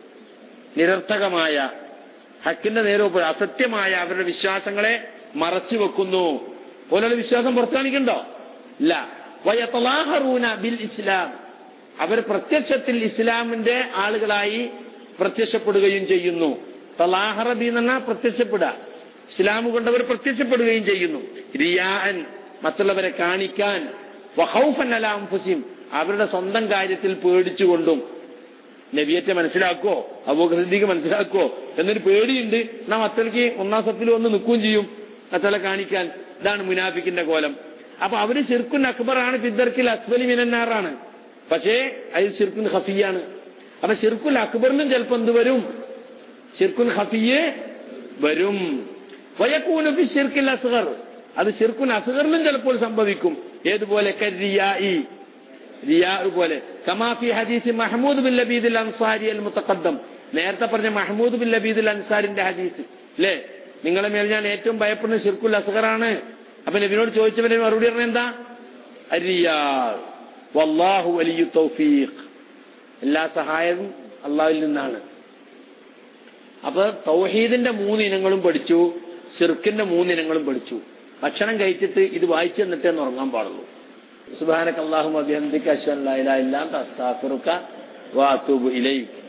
Speaker 1: നിരർത്ഥകമായ, ഹക്കിന്റെ നേരെ അസത്യമായ അവരുടെ വിശ്വാസങ്ങളെ മറച്ചു വെക്കുന്നു. ഓരോ വിശ്വാസം പുറത്തു കാണിക്കണ്ടോ? ഇല്ല. വയതലാഹറൂന ബിൽ ഇസ്ലാം, അവർ പ്രത്യക്ഷത്തിൽ ഇസ്ലാമിന്റെ ആളുകളായി പ്രത്യക്ഷപ്പെടുകയും ചെയ്യുന്നു. തലാഹറബി എന്ന് പറഞ്ഞാൽ പ്രത്യക്ഷപ്പെടുക, ഇസ്ലാം കൊണ്ടവർ പ്രത്യക്ഷപ്പെടുകയും ചെയ്യുന്നു. റിയാഅൻ, മറ്റുള്ളവരെ കാണിക്കാൻ. വഖൗഫൻ അലാ അൻഫുസിഹിം, അവരുടെ സ്വന്തം കാര്യത്തിൽ പേടിച്ചുകൊണ്ടും. നബിയത്തെ മനസ്സിലാക്കോ, അബൂബക്കർ സിദ്ദീഖ് മനസ്സിലാക്കോ എന്നൊരു പേടിയുണ്ട്. നാം മറ്റൊക്കെ ഒന്നാം സത്തിൽ വന്ന് നിൽക്കുകയും ചെയ്യും മറ്റുള്ള കാണിക്കാൻ. ഇതാണ് മുനാഫിക്കിന്റെ കോലം. അപ്പൊ അവര് ശിർക്കുൻ അക്ബറാണ്, ഫിദ്ദർക്കിൽ അസ്ഫലി മിനന്നാറാണ്. പക്ഷേ അതിൽ ശിർക്കുൻ ഖഫീയാണ്. അപ്പൊ ശിർക്കുൽ അക്ബറിലും ചിലപ്പോൾ എന്ത് വരും? ശിർക്കുൻ ഖഫീയെ വരും. വയകൂനു ഫി ശിർക്കിൽ അസ്ഗർ, അത് ശിർക്കുൻ അസ്ഗറിലും ചിലപ്പോൾ സംഭവിക്കും. ഏതുപോലെ? കർരിയാഇ, റിയാ പോലെ. കമാ ഫി ഹദീസ് മഹ്മൂദ് ബിൻ ലബീദ് അൽ അൻസാരി അൽ മുതഖദ്ദം, നേരത്തെ പറഞ്ഞ മഹ്മൂദ് ബിൻ ലബീദ് അൽ അൻസാരിന്റെ ഹദീസ് അല്ലേ? നിങ്ങളെ മേൽ ഞാൻ ഏറ്റവും ഭയപ്പെടുന്ന ശിർക്കുൽ അസ്ഗറാണ്. അപ്പൊ നബിയോട് ചോദിച്ചവരെ മറുപടി പറഞ്ഞ എന്താ? അരിയാ വല്ലാഹു വലിയു തൗഫീഖ്, എല്ലാ സഹായവും അള്ളാഹുവിൽ നിന്നാണ്. അപ്പൊ തൗഹീദിന്റെ 3 ഇനങ്ങളും പഠിച്ചു, ശിർക്കിന്റെ 3 ഇനങ്ങളും പഠിച്ചു. ഭക്ഷണം കഴിച്ചിട്ട് ഇത് വായിച്ചു തന്നിട്ടേ ഉറങ്ങാൻ പാടുള്ളൂ. സുബ്ഹാനക അല്ലാഹുമ്മ വബിഹംദിക അശ്ഹദു അൻ ലാ ഇലാഹ ഇല്ല അൻത അസ്തഗ്ഫിറുക വഅതൂബു ഇലൈക്.